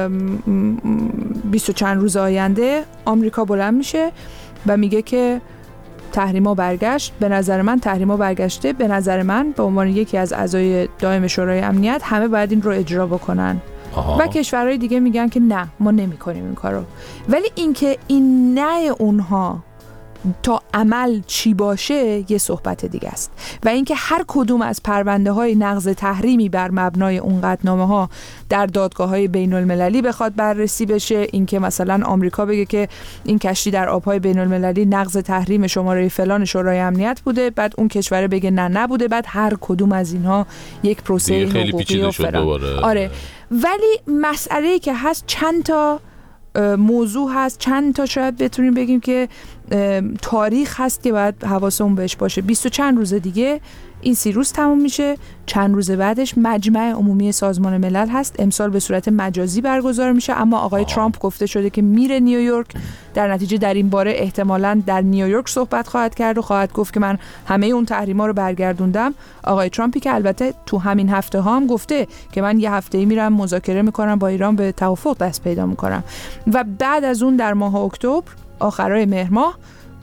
20 چند روز آینده آمریکا بلند میشه و میگه که تحریما برگشت. به نظر من تحریما برگشته، به نظر من به عنوان یکی از اعضای دائم شورای امنیت همه باید این رو اجرا بکنن. و کشورهای دیگه میگن که نه ما نمی‌کنیم این کارو. ولی اینکه این نه اونها تا عمل چی باشه یه صحبت دیگه است و اینکه هر کدوم از پرونده‌های نقض تحریمی بر مبنای اون قطعنامه‌ها در دادگاه‌های بین‌المللی بخواد بررسی بشه، اینکه مثلا آمریکا بگه که این کشتی در آب‌های بین‌المللی نقض تحریم شماره فلان شورای امنیت بوده، بعد اون کشور بگه نه نبوده، بعد هر کدوم از اینها یک پروسه حقوقی و فلان. آره، ولی مسئله‌ای که هست چند تا موضوع هست، چند تا شاید بتونیم بگیم که تاریخ هست که باید حواسمون بهش باشه. 20 و چند روز دیگه این 30 روز تموم میشه، چند روز بعدش مجمع عمومی سازمان ملل هست، امسال به صورت مجازی برگزار میشه، اما آقای ترامپ گفته شده که میره نیویورک، در نتیجه در این باره احتمالاً در نیویورک صحبت خواهد کرد و خواهد گفت که من همه اون تحریما رو برگردوندم. آقای ترامپی که البته تو همین هفته ها هم گفته که من یه هفته‌ای میرم مذاکره میکنم با ایران، به توافق دست پیدا میکنم و بعد از اون در ماه اکتبر آخرای مهر ماه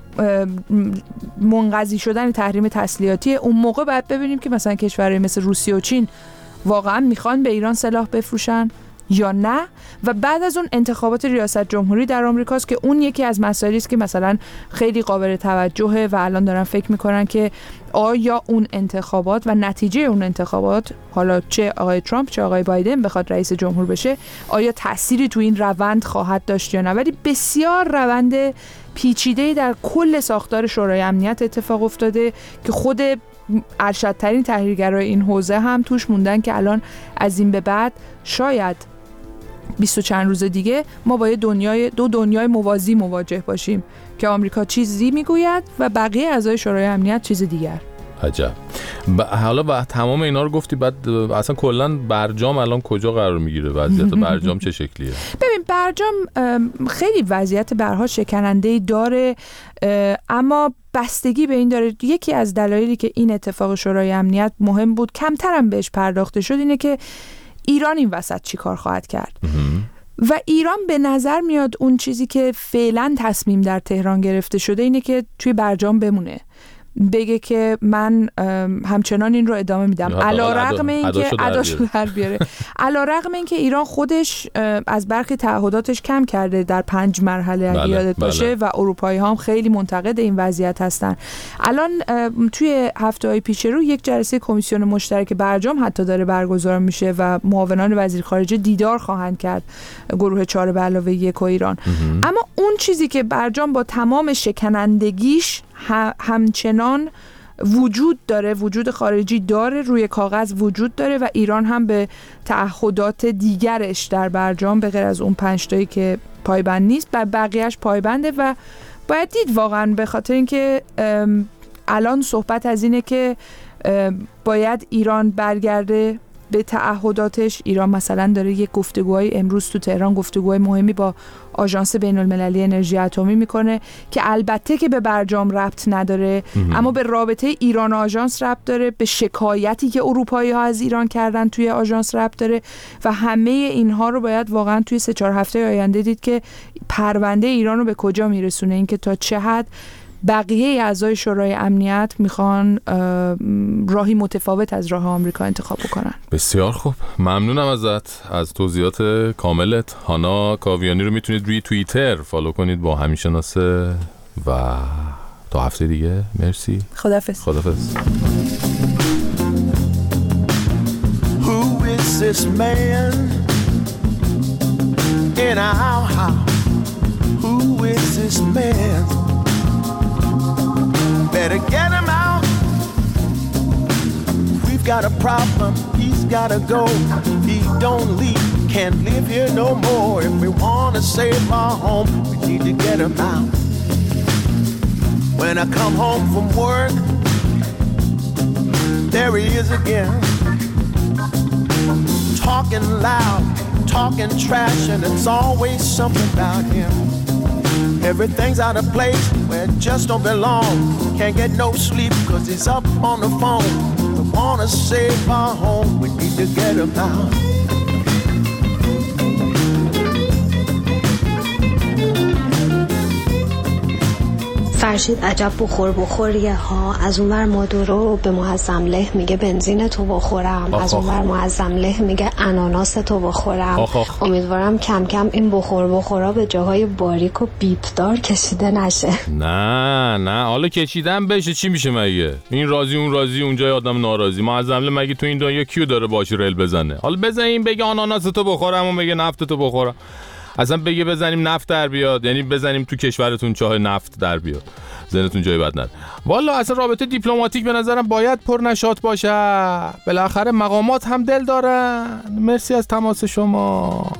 منقضی شدن تحریم تسلیحاتی. اون موقع باید ببینیم که مثلا کشورهای مثل روسیه و چین واقعا میخوان به ایران سلاح بفروشن یا نه. و بعد از اون انتخابات ریاست جمهوری در آمریکاست که اون یکی از مسائلی است که مثلا خیلی قابل توجهه و الان دارن فکر میکنن که آیا اون انتخابات و نتیجه اون انتخابات، حالا چه آقای ترامپ چه آقای بایدن بخواد رئیس جمهور بشه، آیا تأثیری تو این روند خواهد داشت یا نه. ولی بسیار روند پیچیده‌ای در کل ساختار شورای امنیت اتفاق افتاده که خود ارشدترین تحلیلگرای این حوزه هم توش موندن که الان از این به بعد شاید 20 چند روز دیگه ما با دو دنیای موازی مواجه باشیم که آمریکا چیزی میگوید و بقیه اعضای شورای امنیت چیز دیگر. عجب. حالا تمام اینا رو گفتی، بعد اصلا کلا برجام الان کجا قرار میگیره؟ وضعیت برجام چه شکلیه؟ ببین برجام خیلی وضعیت برها شکننده‌ای داره، اما بستگی به این داره. یکی از دلایلی که این اتفاق شورای امنیت مهم بود، کمترم بهش پرداخته شد، اینه که ایران این وسط چی کار خواهد کرد. و ایران به نظر میاد اون چیزی که فعلا تصمیم در تهران گرفته شده اینه که توی برجام بمونه، بگه که من همچنان این رو ادامه میدم، علیرغم اینکه اداشو در بیاره، علیرغم اینکه ایران خودش از برخی تعهداتش کم کرده در 5 مرحله اگه یادت باشه و اروپایی ها هم خیلی منتقد این وضعیت هستن. الان توی هفته‌های پیش رو یک جلسه کمیسیون مشترک برجام حتی داره برگزار میشه و معاونان وزیر خارجه دیدار خواهند کرد گروه 4+1 و ایران. اما اون چیزی که برجام با تمام شکنندگیش همچنان وجود داره، وجود خارجی داره، روی کاغذ وجود داره و ایران هم به تعهدات دیگرش در برجام به غیر از اون 5 تایی که پایبند نیست بقیهش پایبنده و باید دید واقعا، به خاطر اینکه الان صحبت از اینه که باید ایران برگرده به تعهداتش. ایران مثلا داره یک گفتگوهای امروز تو تهران گفتگوهای مهمی با آژانس بین‌المللی انرژی اتمی میکنه که البته که به برجام ربط نداره اما به رابطه ایران و آژانس ربط داره، به شکایتی که اروپایی ها از ایران کردن توی آژانس ربط داره و همه اینها رو باید واقعا توی 3-4 هفته آینده دید که پرونده ایران رو به کجا میرسونه، اینکه تا چه حد بقیه اعضای شورای امنیت میخوان راهی متفاوت از راه آمریکا انتخاب بکنن. بسیار خوب، ممنونم ازت از توضیحات کاملت. هانا کاویانی رو میتونید روی توییتر فالو کنید با همیشناسه و تا هفته دیگه. مرسی. خداحافظ. خداحافظ. Who is this man in our house? Who is this man? Better get him out. We've got a problem, he's gotta go. He don't leave, can't live here no more. If we wanna save our home, we need to get him out. When I come home from work, there he is again. Talking loud, talking trash, and it's always something about him. Everything's out of place where it just don't belong. Can't get no sleep cause he's up on the phone. We wanna save our home, we need to get him out. فرشید عجب بخوریه ها. از اونور مادورو به معظم له میگه بنزین تو بخورم، از اونور معظم له میگه اناناس تو بخورم. امیدوارم کم کم این بخورا به جاهای باریک و بیپدار کشیده نشه. نه حالا کشیدن بشه چی میشه مگه؟ این راضی اون راضی، اونجای آدم ناراضی. معظم له مگه تو این دنیا کیو داره باش ریل بزنه؟ حالا بزن این بگه آناناس تو بخورم و بگه نفت تو بخورم. اصلا بگه بزنیم نفت در بیاد، یعنی بزنیم تو کشورتون چاه نفت در بیاد، ذهنتون جای بد نره. والا اصلا رابطه دیپلماتیک به نظرم باید پرنشاط باشه، بالاخره مقامات هم دل دارن. مرسی از تماس شما.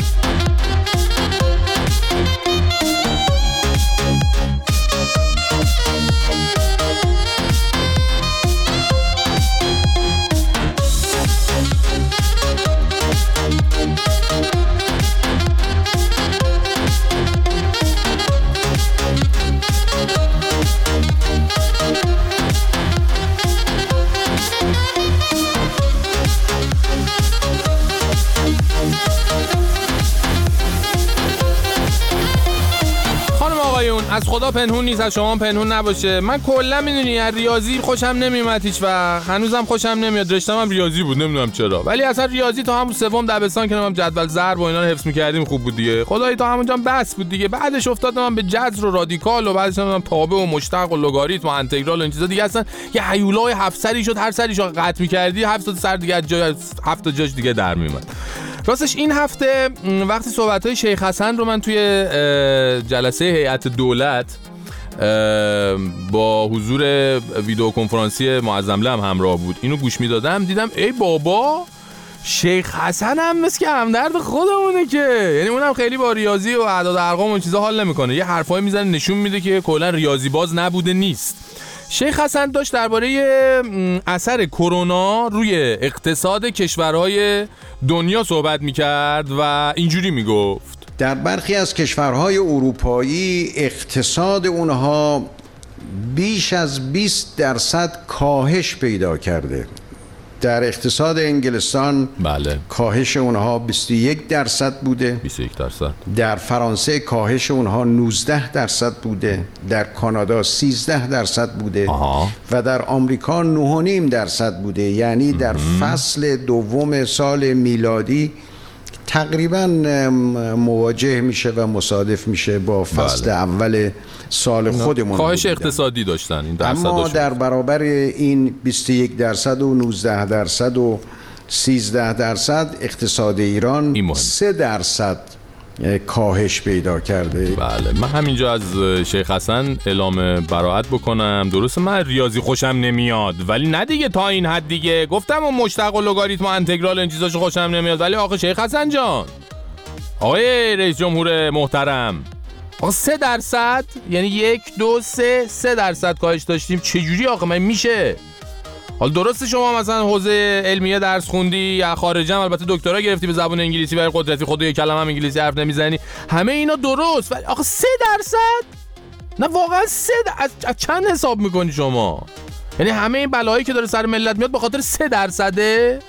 از خدا پنهون نیست، از شما پنهون نباشه. من کلا میدونی از ریاضی خوشم نمیومد هیچ وقت، هنوزم خوشم نمیاد. رشته‌م هم ریاضی بود، نمیدونم چرا، ولی اصلا ریاضی تا همون سوم دبستان که ما جدول ضرب و اینا رو حفظ می‌کردیم خوب بود دیگه. خدایی تا همونجا بس بود دیگه. بعدش افتادم من به جذر و رادیکال و بعدش هم تابع و مشتق و لوگاریتم و انتگرال و این چیزا دیگه. اصلا یه هیولای 7 سری شد، هر سریشو قطع می‌کردی 7 تا سر دیگه جای 7 تا جاش دیگه در میومد. راستش این هفته وقتی صحبت‌های شیخ حسن رو من توی جلسه هیئت دولت با حضور ویدیو کنفرانسی معظم له هم همراه بود اینو گوش میدادم، دیدم ای بابا شیخ حسن هم مثل که همدرد خودمونه که، یعنی اونم خیلی با ریاضی و اعداد و ارقام و چیزا حال نمیکنه، یه حرفایی میزنه نشون میده که کلا ریاضی باز نبوده نیست. شیخ حسن داشت درباره اثر کرونا روی اقتصاد کشورهای دنیا صحبت میکرد و اینجوری میگفت در برخی از کشورهای اروپایی اقتصاد اونها بیش از 20% کاهش پیدا کرده. در اقتصاد انگلستان بله. کاهش اونها 21% بوده. 21%. در فرانسه کاهش اونها 19% بوده. در کانادا 13% بوده. و در آمریکا 9.5% بوده. یعنی در فصل دوم سال میلادی تقریبا مواجه میشه و مصادف میشه با فصل اول سال خودمون. کاهش اقتصادی داشتن این درصد. اما در برابر این 21% و 19% و 13% اقتصاد ایران 3% کاهش پیدا کرده. بله، من همینجا از شیخ حسن اعلام براءت بکنم. درسته من ریاضی خوشم نمیاد، ولی نه دیگه تا این حد دیگه. گفتم اون مشتق و لگاریتم و انتگرال این چیزاشو خوشم نمیاد، ولی آخه شیخ حسن جان، آقای رئیس جمهور محترم، آقا 3% یعنی 1 2 3% کاهش داشتیم. چجوری آخه من میشه؟ حالا درسته شما مثلا حوزه علمیه درس خوندی یا خارجم، البته دکترا گرفتی به زبان انگلیسی و قدرتی خود یک کلمه هم انگلیسی حرف نمیزنی، همه اینا درست، ولی آخه 3%؟ نه واقعا 3 از چند حساب میکنی شما؟ یعنی همه این بلایی که داره سر ملت میاد به خاطر 3%؟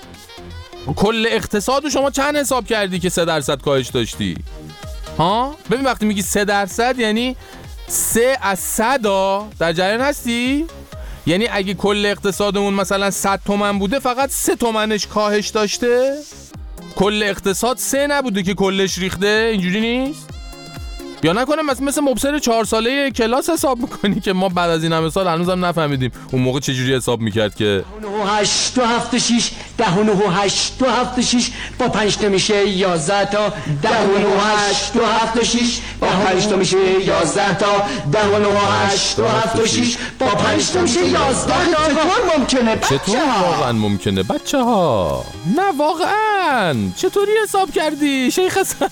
کل اقتصاد شما چند حساب کردی که 3% کاهش داشتی؟ ها؟ ببین وقتی میگی 3% یعنی 3 از 100 در جریان هستی؟ یعنی اگه کل اقتصادمون مثلا 100 تومن بوده فقط 3 تومنش کاهش داشته؟ کل اقتصاد 3 نبوده که کلش ریخته؟ اینجوری نیست؟ یا نکنه مثل مبصر 4 ساله کلاس حساب میکنی که ما بعد از این همه سال هنوزم نفهمیدیم اون موقع چجوری حساب میکرد که 8 و 7 و 6 10 و 8 و 7 و 6 با 5 تا میشه 11 تا 10 و 8 و 7 و 6 با 5 تا میشه 11 تا 10 و 8 و 7 و 6 با 5 تا میشه 11 تا. چطور ممکنه چطور واقعا ممکنه بچه‌ها؟ نه واقعا چطوری حساب کردی شیخ حسن؟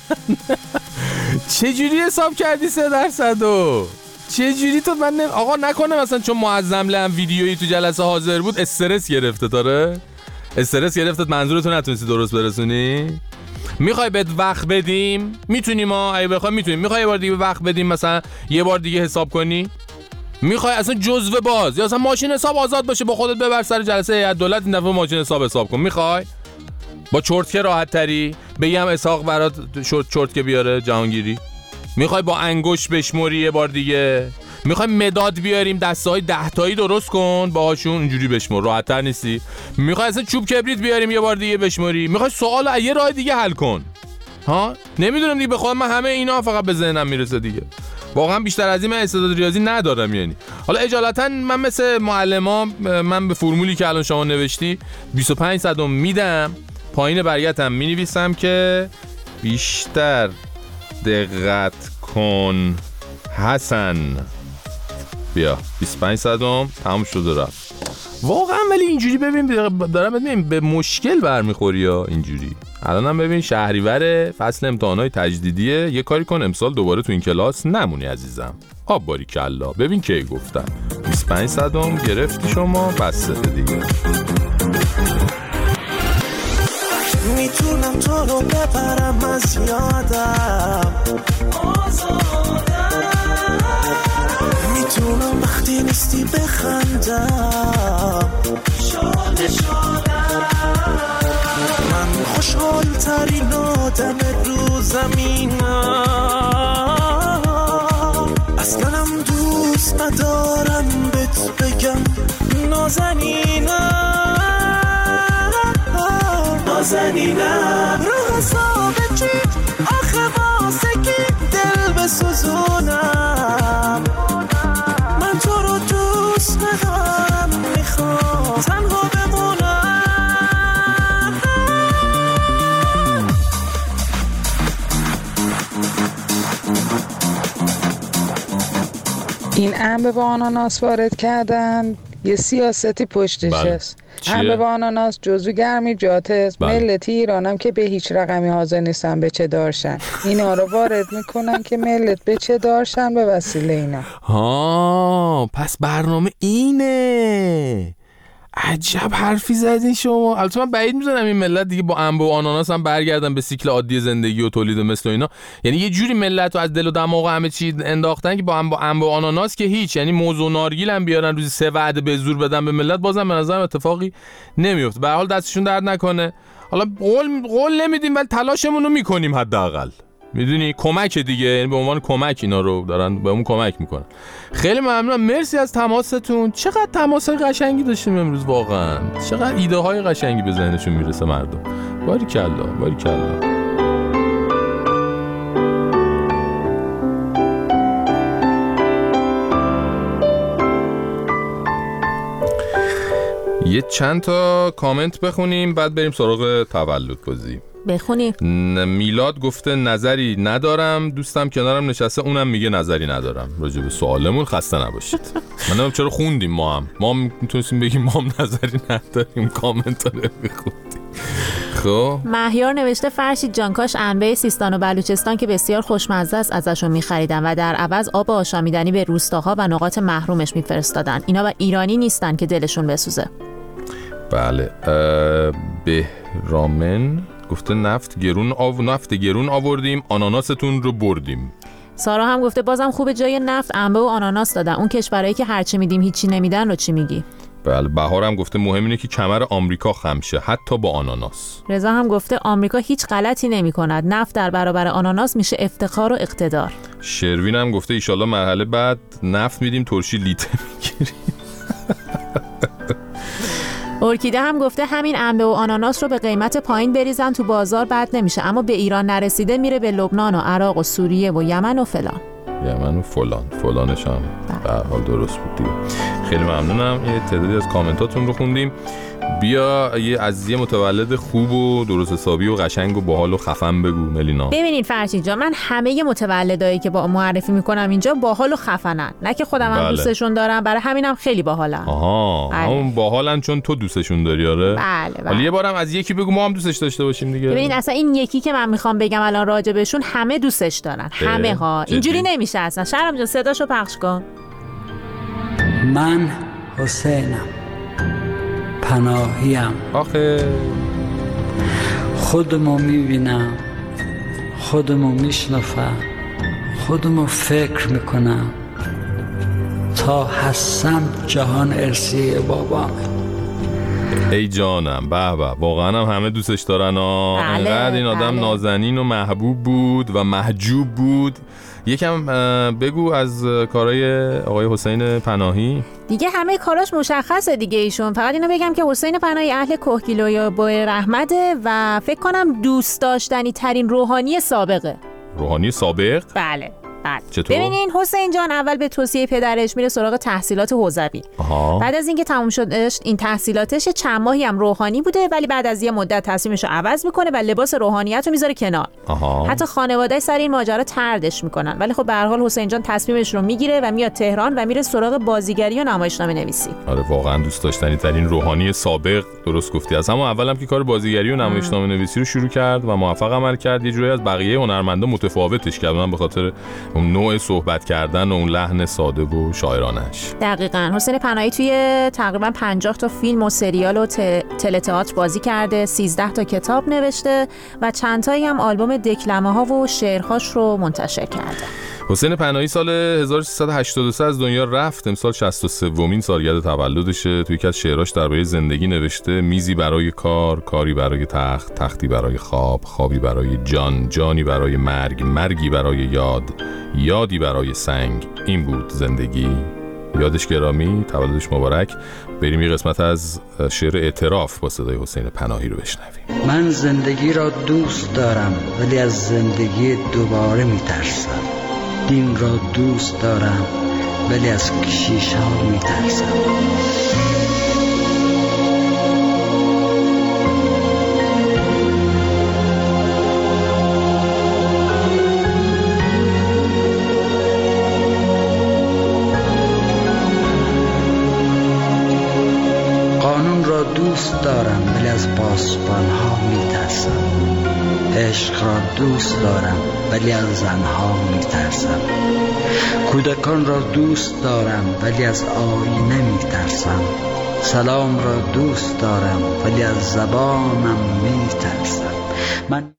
چجوری حساب کردی 3%؟ چجوری تو من آقا نکنه مثلا چون معظم لهم ویدیویی تو جلسه حاضر بود استرس گرفته داره؟ استرس گرفتت منظورتو نتونستی درست برسونی؟ میخوای بهت وقت بدیم؟ میتونیم اگه بخوای میتونیم. میخوای یه بار دیگه وقت بدیم مثلا یه بار دیگه حساب کنی؟ میخوای اصلا جزوه باز یا اصلا ماشین حساب آزاد باشه با خودت ببر سر جلسه هیئت دولت این دفعه ماشین حساب کن؟ میخوای؟ با چرتکه راحت تری بگم اسحاق برات چرتکه بیاره جهانگیری؟ میخوای با انگشت بشموری یه بار دیگه؟ میخوای مداد بیاریم دسته‌های 10 تایی درست کن باهاشون اینجوری بشمر راحت تر نیستی؟ میخوای اصلا چوب کبریت بیاریم یه بار دیگه بشموری؟ میخوای سوال یه راه دیگه حل کن؟ ها نمیدونم دیگه، به خودم من همه اینا فقط به ذهنم میرسه دیگه. واقعا بیشتر از این من استعداد ریاضی ندارم. یعنی حالا اجالتا من مثل معلما من به فرمولی که الان شما نوشتی 25 صدم میدم، پایین برگتم مینویسم که بیشتر دقت کن حسن. بیا 25 صدم تمام شده رفت. واقعا ولی اینجوری ببین دارم ببین به مشکل برمیخوری یا اینجوری. الانم ببین شهریور فصل امتحانات تجدیدیه، یه کاری کن امسال دوباره تو این کلاس نمونی عزیزم. آب باریکلا. ببین کی گفتم 25 صدم گرفتی شما بس دیگه. میتونم تو رو ببرم از یادم میتونم وقتی نیستی بخندم من خوشحال ترین آدم رو زمینم اصلا دوست ندارم بهت بگم نازنینم رو حساب چی آخه واسه کی دل بسوزونم من تو رو دوست ندارم میخوام تنها بمونم. این انبه با آناناس وارد کردن یه سیاستی پشتش هست. همه با آناناس جزو گرمی جاته ملتی ایرانم که به هیچ رقمی حاضر نیستن به چه دارشن، اینا رو وارد میکنن که ملت به چه دارشن به وسیله اینا. پس برنامه اینه. عجب حرفی زدین شما. البته من بعید می‌دونم این ملت دیگه با انبه و آناناس هم برگردن به سیکل عادی زندگی و تولید مثل اینا. یعنی یه جوری ملت رو از دل و دماغ همه چی انداختن که با انبه و آناناس که هیچ، یعنی موز و نارگیل هم بیارن روزی 3 وعده به زور بدن به ملت، بازم به نظرم اتفاقی نمیفته. به هر حال دستشون درد نکنه. حالا قول نمیدیم ولی تلاشمون رو میکنیم حداقل. میدونی کمک دیگه، یعنی به عنوان کمک اینا رو دارن به اون کمک میکنن. خیلی ممنونم، مرسی از تماستون. چقدر تماسای قشنگی داشتیم امروز، واقعا چقدر ایده های قشنگی به ذهنشون میرسه مردم. باریکلا باریکلا. یه چند تا کامنت بخونیم بعد بریم سراغ تولد بازی. بخونیم. میلاد گفته نظری ندارم، دوستم کنارم نشسته اونم میگه نظری ندارم راجع به سوالمون، خسته نباشید. من نمیدونم چرا خوندیم، ما هم میتونستیم بگیم ما هم نظری نداریم، کامنت رو بخوندیم. خب مهیار نوشته فرشید جان کاش انبه سیستان و بلوچستان که بسیار خوشمزه است ازشون می‌خریدن و در عوض آب آشامیدنی به روستاها و نقاط محرومش می‌فرستادن. اینا و ایرانی نیستن که دلشون بسوزه. بله. بهرامن گفته نفت گرون آوردیم، آناناستون رو بردیم. سارا هم گفته بازم خوبه جای نفت انبه و آناناس دادن. اون کشورایی که هرچی میدیم هیچی نمیدن رو چی میگی؟ بله. بهار هم گفته مهم اینه که کمر آمریکا خم شه حتی با آناناس. رضا هم گفته آمریکا هیچ غلطی نمی‌کند، نفت در برابر آناناس میشه افتخار و اقتدار. شروین هم گفته ایشالله مرحله بعد نفت میدیم ترشی لیته میگیریم. ارکیده هم گفته همین انبه و آناناس رو به قیمت پایین بریزن تو بازار بد نمیشه، اما به ایران نرسیده میره به لبنان و عراق و سوریه و یمن و فلان. فلانش هم به هر حال درست بود دیگه. خیلی ممنونم. یه تعدادی از کامنتاتون رو خوندیم. بیا از یه متولد خوب و درست حسابی و قشنگ و باحال و خفن بگو ملینا. ببینید فرشید جان، من همه متولدایی که با معرفی میکنم اینجا باحال و خفنن، نه که خودم هم دوستشون دارم، برای همینم خیلی باحالن. همون باحالن چون تو دوستشون داری. آره بله. حالا یه بارم از یکی بگو ما هم دوستش داشته باشیم دیگه. ببینید اصلا این یکی که من میخوام بگم الان راجع بهشون همه دوستش دارن، همه ها. اینجوری نمیشه اصلا. شرم جان صداشو پخش کن. من حسینم، پناهیم، آخه خودمو میبینم، خودمو میشنفم، خودمو فکر میکنم، تا هستم جهان ارثی بابامه. ای جانم. به واقعا هم همه دوستش دارن. اینقدر این آدم نازنین و محبوب بود و محجوب بود. یکم بگو از کارهای آقای حسین پناهی. دیگه همه کاراش مشخصه دیگه ایشون. فقط اینو بگم که حسین پناهی اهل کوهگیلوی بوی رحمته و فکر کنم دوست داشتنی ترین روحانی سابقه. روحانی سابق؟ بله. چطور؟ ببینین حسین جان اول به توصیه پدرش میره سراغ تحصیلات حوزوی. بعد از اینکه تموم شدش این تحصیلاتش چند ماهی هم روحانی بوده، ولی بعد از یه مدت تصمیمش رو عوض میکنه و لباس روحانیت رو میذاره کنار. حتی خانواده‌اش سر این ماجرا طردش میکنن، ولی خب به هر حال حسین جان تصمیمش رو میگیره و میاد تهران و میره سراغ بازیگری و نمایشنامه نویسی. آره واقعا دوست داشتنی ترین روحانی سابق. درست گفتی. از همون اولم که کار بازیگری و نمایشنامه نویسی رو شروع کرد و موفق عمل کرد، یه جوری از بقیه هنرمندا متفاوتش کرد، من به خاطر اون نوع صحبت کردن و اون لحن ساده و شاعرانش. دقیقاً. حسین پناهی توی تقریبا 50 تا فیلم و سریال و تئاتر بازی کرده، 13 تا کتاب نوشته و چند تایی هم آلبوم دکلمه ها و شعرهاش رو منتشر کرده. حسین پناهی سال 1383 از دنیا رفت. امسال 63مین سالگرد تولدشه. توی یکی از شعراش درباره زندگی نوشته میزی برای کار، کاری برای تخت، تختی برای خواب، خوابی برای جان، جانی برای مرگ، مرگی برای یاد، یادی برای سنگ. این بود زندگی. یادش گرامی، تولدش مبارک. بریم یه قسمت از شعر اعتراف با صدای حسین پناهی رو بشنویم. من زندگی را دوست دارم ولی از زندگی دوباره میترسم. دین را دوست دارم ولی از کشیش‌ها میترسم. دوست دارم ولی از پاسبان ها میترسم. عشق را دوست دارم ولی از زنها میترسم. کودکان را دوست دارم ولی از آینه میترسم. سلام را دوست دارم ولی از زبانم میترسم. من